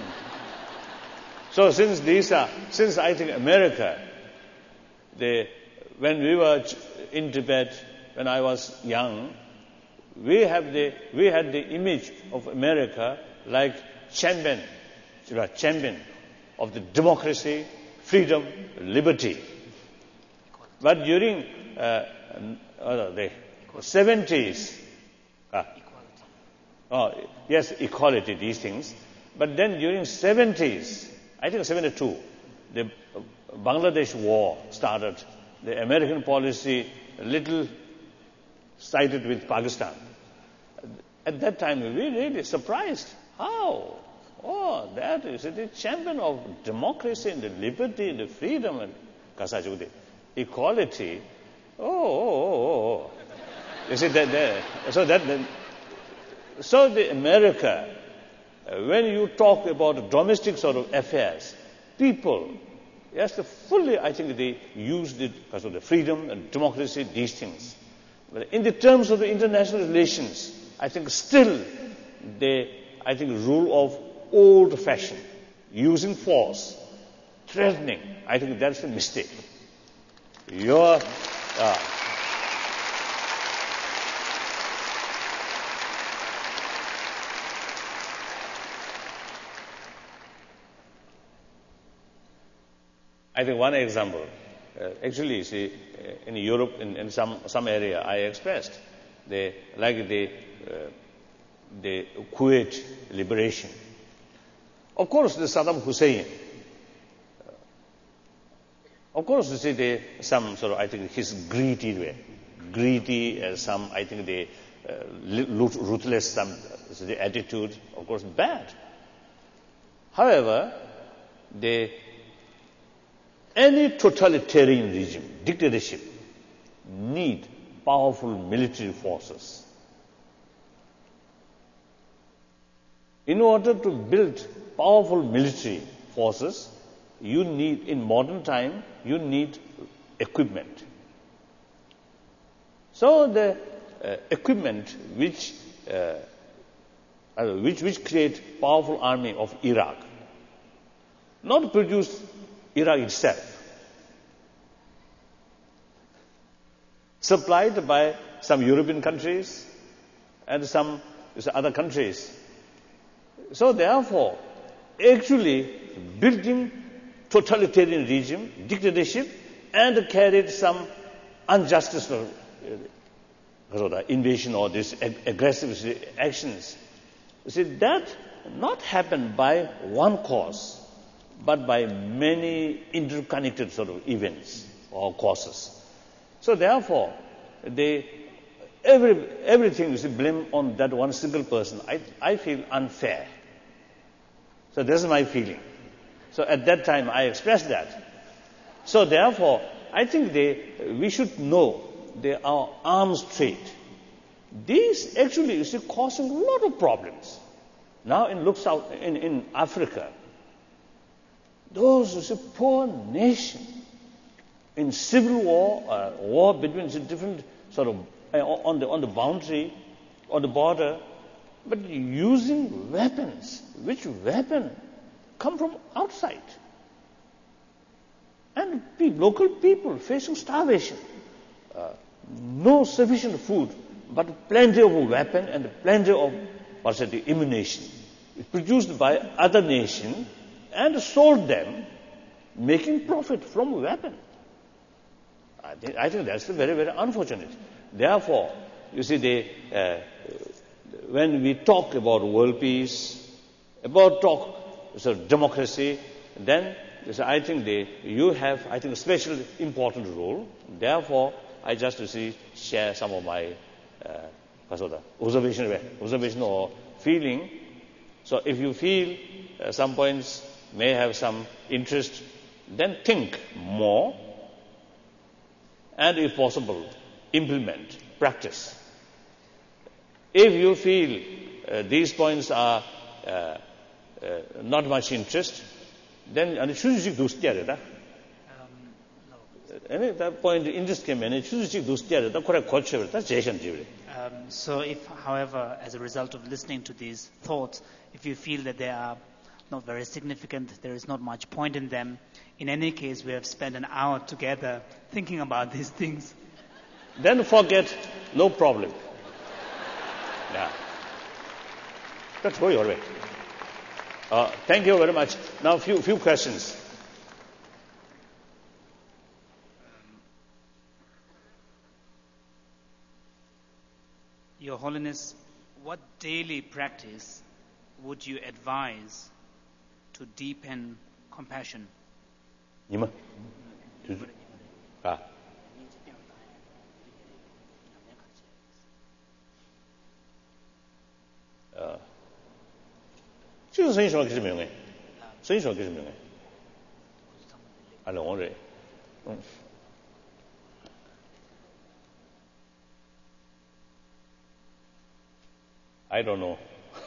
So since I think America, when we were in Tibet, when I was young, we had the image of America like champion of the democracy, freedom, liberty. But during the 70s, equality, these things. But then during 70s, I think 72, the Bangladesh war started. The American policy a little sided with Pakistan. At that time, we were really surprised. How? Oh, that is the champion of democracy and the liberty and the freedom and equality. Oh. You see so the America, when you talk about domestic sort of affairs, people, yes, fully, I think they used it because of the freedom and democracy, these things. But in the terms of the international relations, I think still rule of old fashion, using force, threatening, I think that's a mistake. I think one example, actually, see, in Europe, in some area, I expressed, like the Kuwait liberation. Of course, the Saddam Hussein. Of course, you see, some sort of, I think, his greedy way, some, I think, the ruthless, the attitude, of course, bad. However, any totalitarian regime, dictatorship, need powerful military forces. In order to build powerful military forces, in modern time, you need equipment. So the equipment which create powerful army of Iraq, not produce Iraq itself, supplied by some European countries and some other countries. So therefore, actually building totalitarian regime, dictatorship, and carried some injustice or invasion or this aggressive actions. You see, that not happened by one cause, but by many interconnected sort of events or causes. So therefore, everything you see blame on that one single person, I feel unfair. So this is my feeling. So at that time I expressed that. So therefore, I think we should know our arms trade. These actually is causing a lot of problems. Now in Africa, those is a poor nation in civil war between different sort of on the boundary, on the border, but using weapons. Which weapon come from outside? And local people facing starvation, no sufficient food, but plenty of weapon and plenty of ammunition produced by other nation and sold them, making profit from weapon. I think that's very, very unfortunate. Therefore, you see, when we talk about world peace, about democracy, then I think you have a special important role. Therefore, I just share some of my observation or feeling. So if you feel some points may have some interest, then think more, and if possible, implement, practice. If you feel these points are not much interest, then choose those no. That point interest came in. Choose those So if, however, as a result of listening to these thoughts, if you feel that they are not very significant, there is not much point in them, in any case, we have spent an hour together thinking about these things. Then forget, no problem. Yeah. That's go your way. Thank you very much. Now, few questions. Your Holiness, what daily practice would you advise to deepen compassion? Nima? I don't know.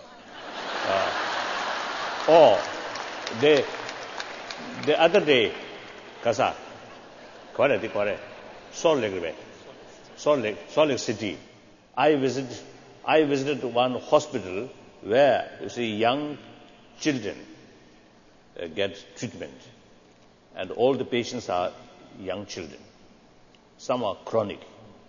The other day, Kasa, Salt Lake City. I visited one hospital where you see young children get treatment, and all the patients are young children. Some are chronic.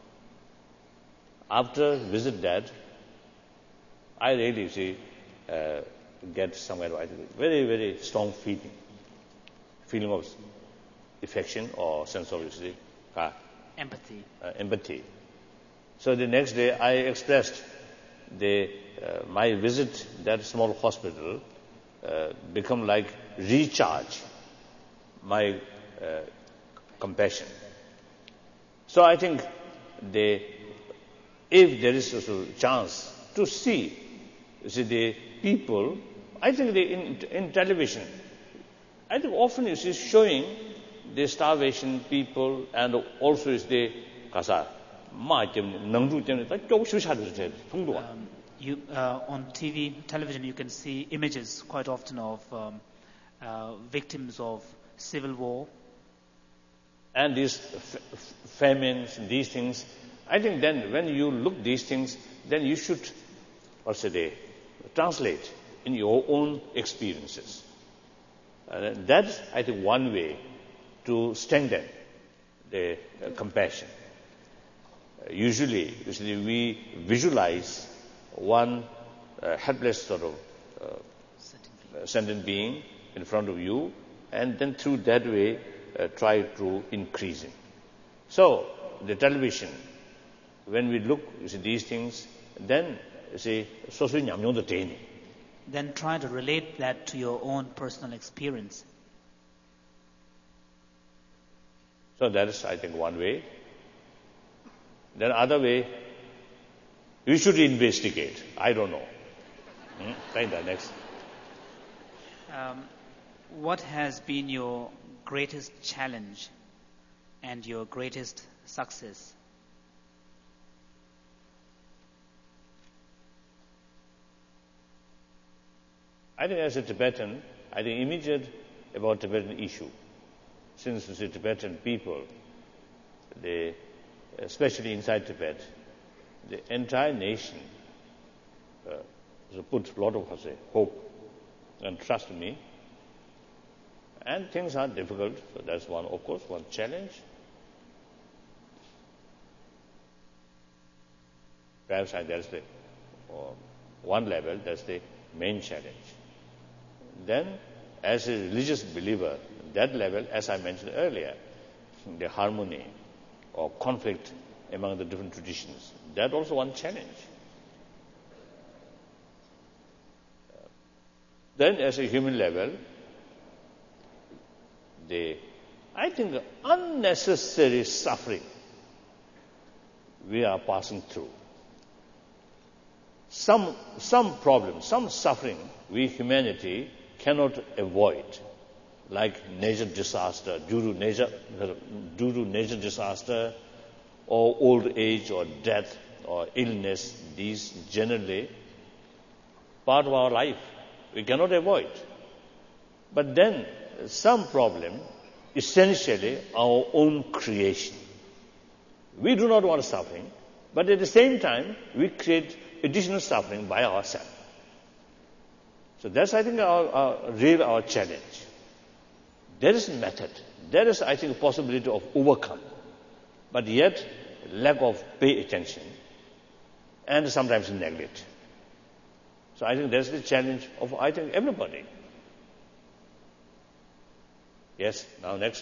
After visit that, I really get some advice. Very, very strong feeling of affection or sense of empathy. Empathy. So the next day, I expressed my visit that small hospital become like recharge my compassion. So I think if there is a chance to see the people, I think in television, I think often you see showing the starvation people, and also is the kasa on television, you can see images quite often of victims of civil war. And these famines, these things, I think then when you look these things, then you should also translate in your own experiences. That's, I think, one way to strengthen the compassion. Usually, we visualize one helpless sort of sentient being in front of you, and then through that way try to increase it. So, the television, when we look these things, then then try to relate that to your own personal experience. So that is, I think, one way. Then other way, you should investigate. I don't know. Next. What has been your greatest challenge and your greatest success? I think as a Tibetan, I think immediate about Tibetan issue. Since the Tibetan people, especially inside Tibet, the entire nation put a lot of hope and trust in me. And things are difficult, so that's one, of course, one challenge. Perhaps that's the one level, that's the main challenge. Then, as a religious believer, that level, as I mentioned earlier, the harmony or conflict among the different traditions, that also one challenge. Then, as a human level, I think unnecessary suffering we are passing through. Some problems, some suffering we humanity cannot avoid, like nature disaster, due to nature disaster, or old age, or death, or illness. These generally part of our life we cannot avoid. But then some problem, essentially our own creation. We do not want suffering, but at the same time we create additional suffering by ourselves. So that's, I think, our challenge. There is a method. There is, I think, a possibility of overcome. But yet, lack of pay attention and sometimes neglect. So I think that's the challenge of, I think, everybody. Yes, now next.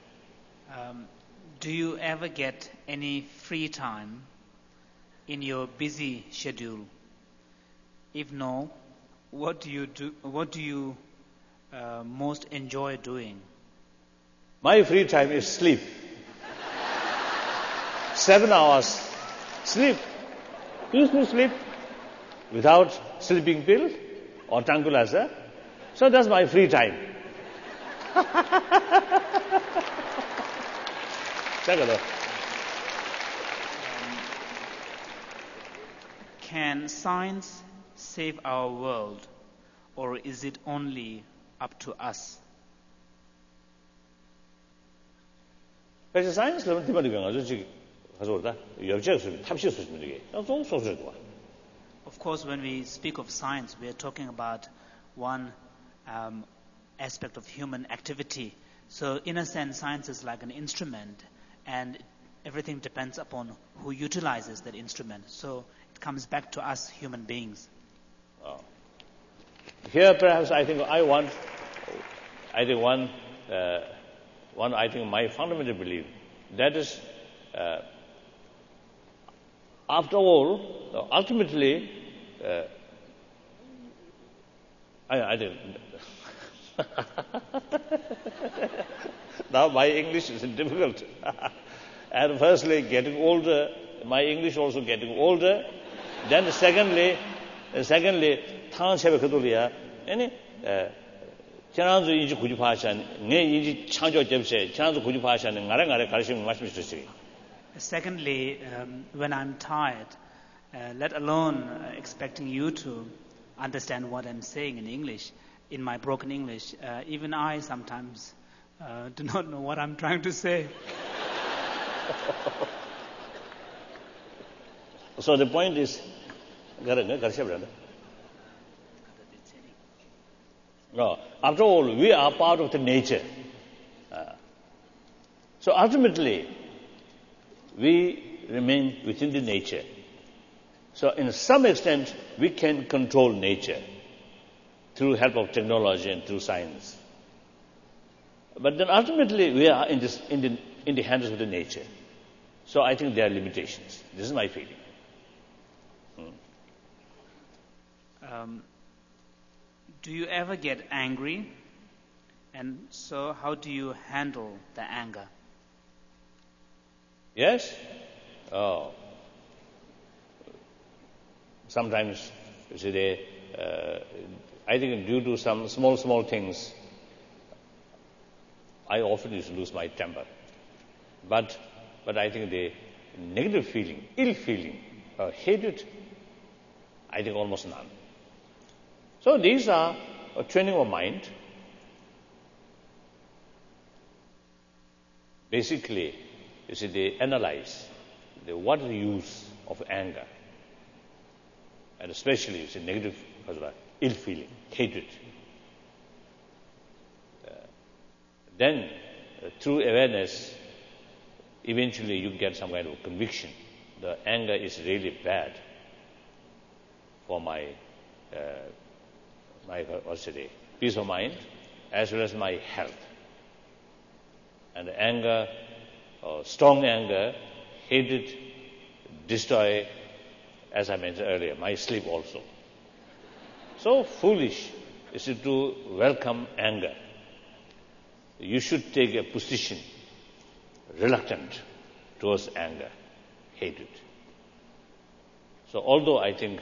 Do you ever get any free time in your busy schedule? If no, what do you most enjoy doing? My free time is sleep. 7 hours sleep. Peaceful sleep without sleeping pill or tranquilizer. So that's my free time. Can science save our world, or is it only up to us? 그래서 사이언스는 팀원이 가지고 지금 가져오다 여자들 탑시 수준이 되게 좀 소소도. Of course, when we speak of science, we are talking about one aspect of human activity. So, in a sense, science is like an instrument, and everything depends upon who utilizes that instrument. So, it comes back to us human beings. Here, perhaps, I think my fundamental belief, that is, after all, ultimately, I think, now my English is difficult. And firstly, getting older, my English also getting older. Then secondly, 당시에 그들이야, 아니, 지난주 이제 구집하신, 내 이제 창조 접세, 지난주 구집하신, 나랑 가르치면 말씀해 주세요. Secondly, when I'm tired, let alone expecting you to understand what I'm saying in English, in my broken English, even I sometimes do not know what I'm trying to say. So the point is, after all, we are part of the nature. So ultimately, we remain within the nature. So in some extent, we can control nature through help of technology and through science. But then ultimately, we are in the hands of the nature. So I think there are limitations. This is my feeling. Do you ever get angry? And so how do you handle the anger? Yes. Sometimes, you see, I think due to some small things, I often used to lose my temper. But I think the negative feeling, ill feeling, hatred, I think almost none. So these are training our mind. Basically, you see, they analyze what is the use of anger, and especially, you see, negative, ill feeling, hatred. Then, through awareness, eventually you get some kind of conviction. The anger is really bad for my peace of mind as well as my health. And anger, strong anger, hatred, destroy, as I mentioned earlier, my sleep also. So foolish is it to welcome anger. You should take a position reluctant towards anger, hatred. So although I think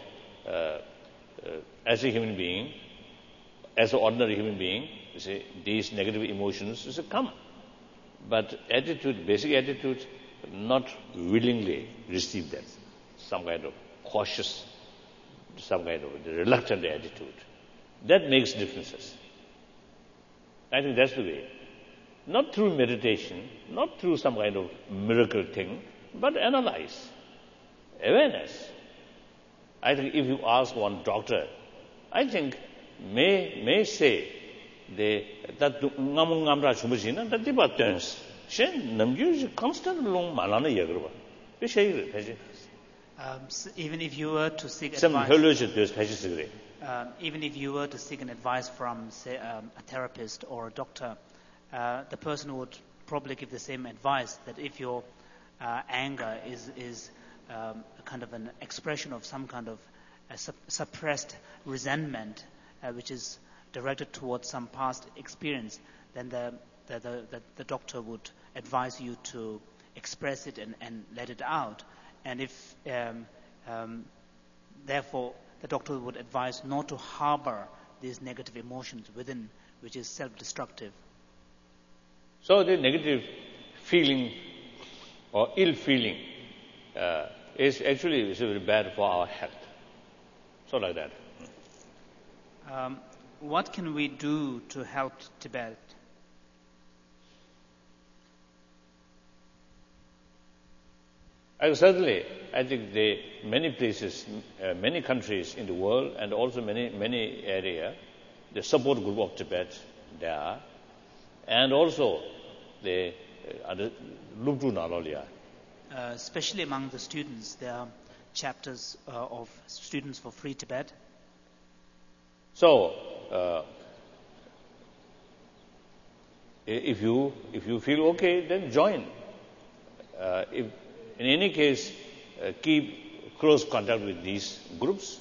as a human being, as an ordinary human being, you see, these negative emotions come. But attitude, basic attitude, not willingly receive them. Some kind of cautious, some kind of reluctant attitude. That makes differences. I think that's the way. Not through meditation, not through some kind of miracle thing, but analyze. Awareness. I think if you ask one doctor, I think may say that ngamra chumujina that deba turns. Shen namju constant long malana yagruba. Even if you were to seek advice, even if you were to seek an advice from, say, a therapist or a doctor, the person would probably give the same advice, that if your anger is a kind of an expression of some kind of suppressed resentment, which is directed towards some past experience, then the doctor would advise you to express it and let it out. And if, therefore, the doctor would advise not to harbor these negative emotions within, which is self-destructive. So the negative feeling or ill feeling is actually very bad for our health. So like that. What can we do to help Tibet? Certainly, I think many places, many countries in the world, and also many areas, the support group of Tibet there are, and also the Lubdu Nalolia. Especially among the students, there are chapters of Students for Free Tibet. So, if you feel okay, then join. If in any case, keep close contact with these groups.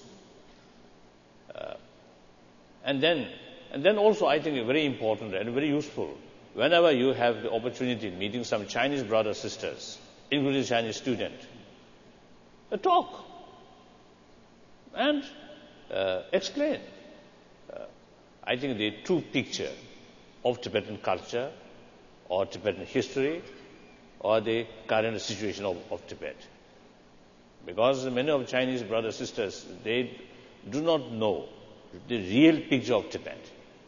And then also I think very important and very useful, whenever you have the opportunity meeting some Chinese brothers, sisters, including Chinese students, talk and explain. I think the true picture of Tibetan culture or Tibetan history or the current situation of Tibet. Because many of Chinese brothers, sisters, they do not know the real picture of Tibet.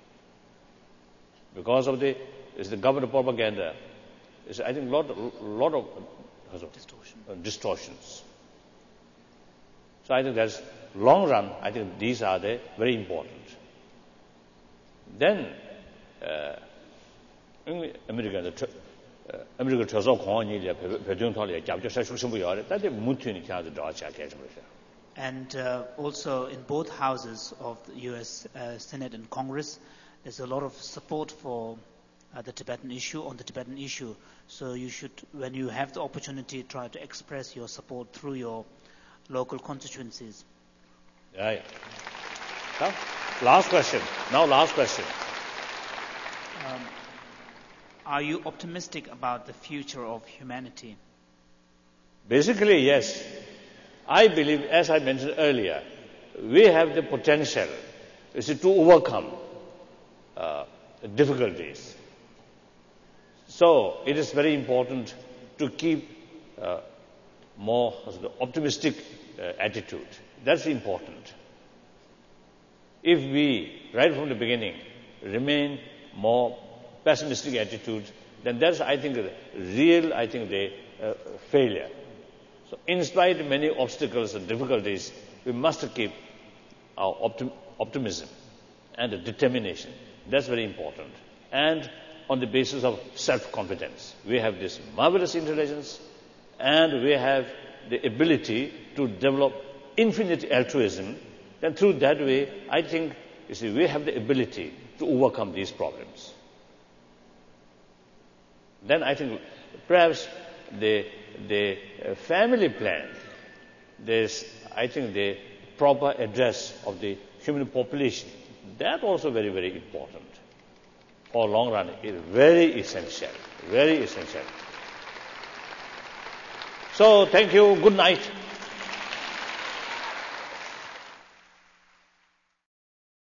Because of the government propaganda, I think lot of distortions. So I think that's long run, I think these are the very important. Then, American and also in both houses of the U.S. Senate and Congress, there's a lot of support for the Tibetan issue, on the Tibetan issue. So you should, when you have the opportunity, try to express your support through your local constituencies. Yeah. Last question. Are you optimistic about the future of humanity? Basically, yes. I believe, as I mentioned earlier, we have the potential to overcome difficulties. So it is very important to keep more optimistic attitude. That's important. If we right from the beginning, remain more pessimistic attitude, then that's, I think, the real, the failure. So in spite of many obstacles and difficulties, we must keep our optimism and determination. That's very important. And on the basis of self-confidence. We have this marvelous intelligence and we have the ability to develop infinite altruism. Then through that way, I think, we have the ability to overcome these problems. Then I think perhaps the family plan, there's, the proper address of the human population, that also very, very important. For long run, is very essential, very essential. So thank you, good night.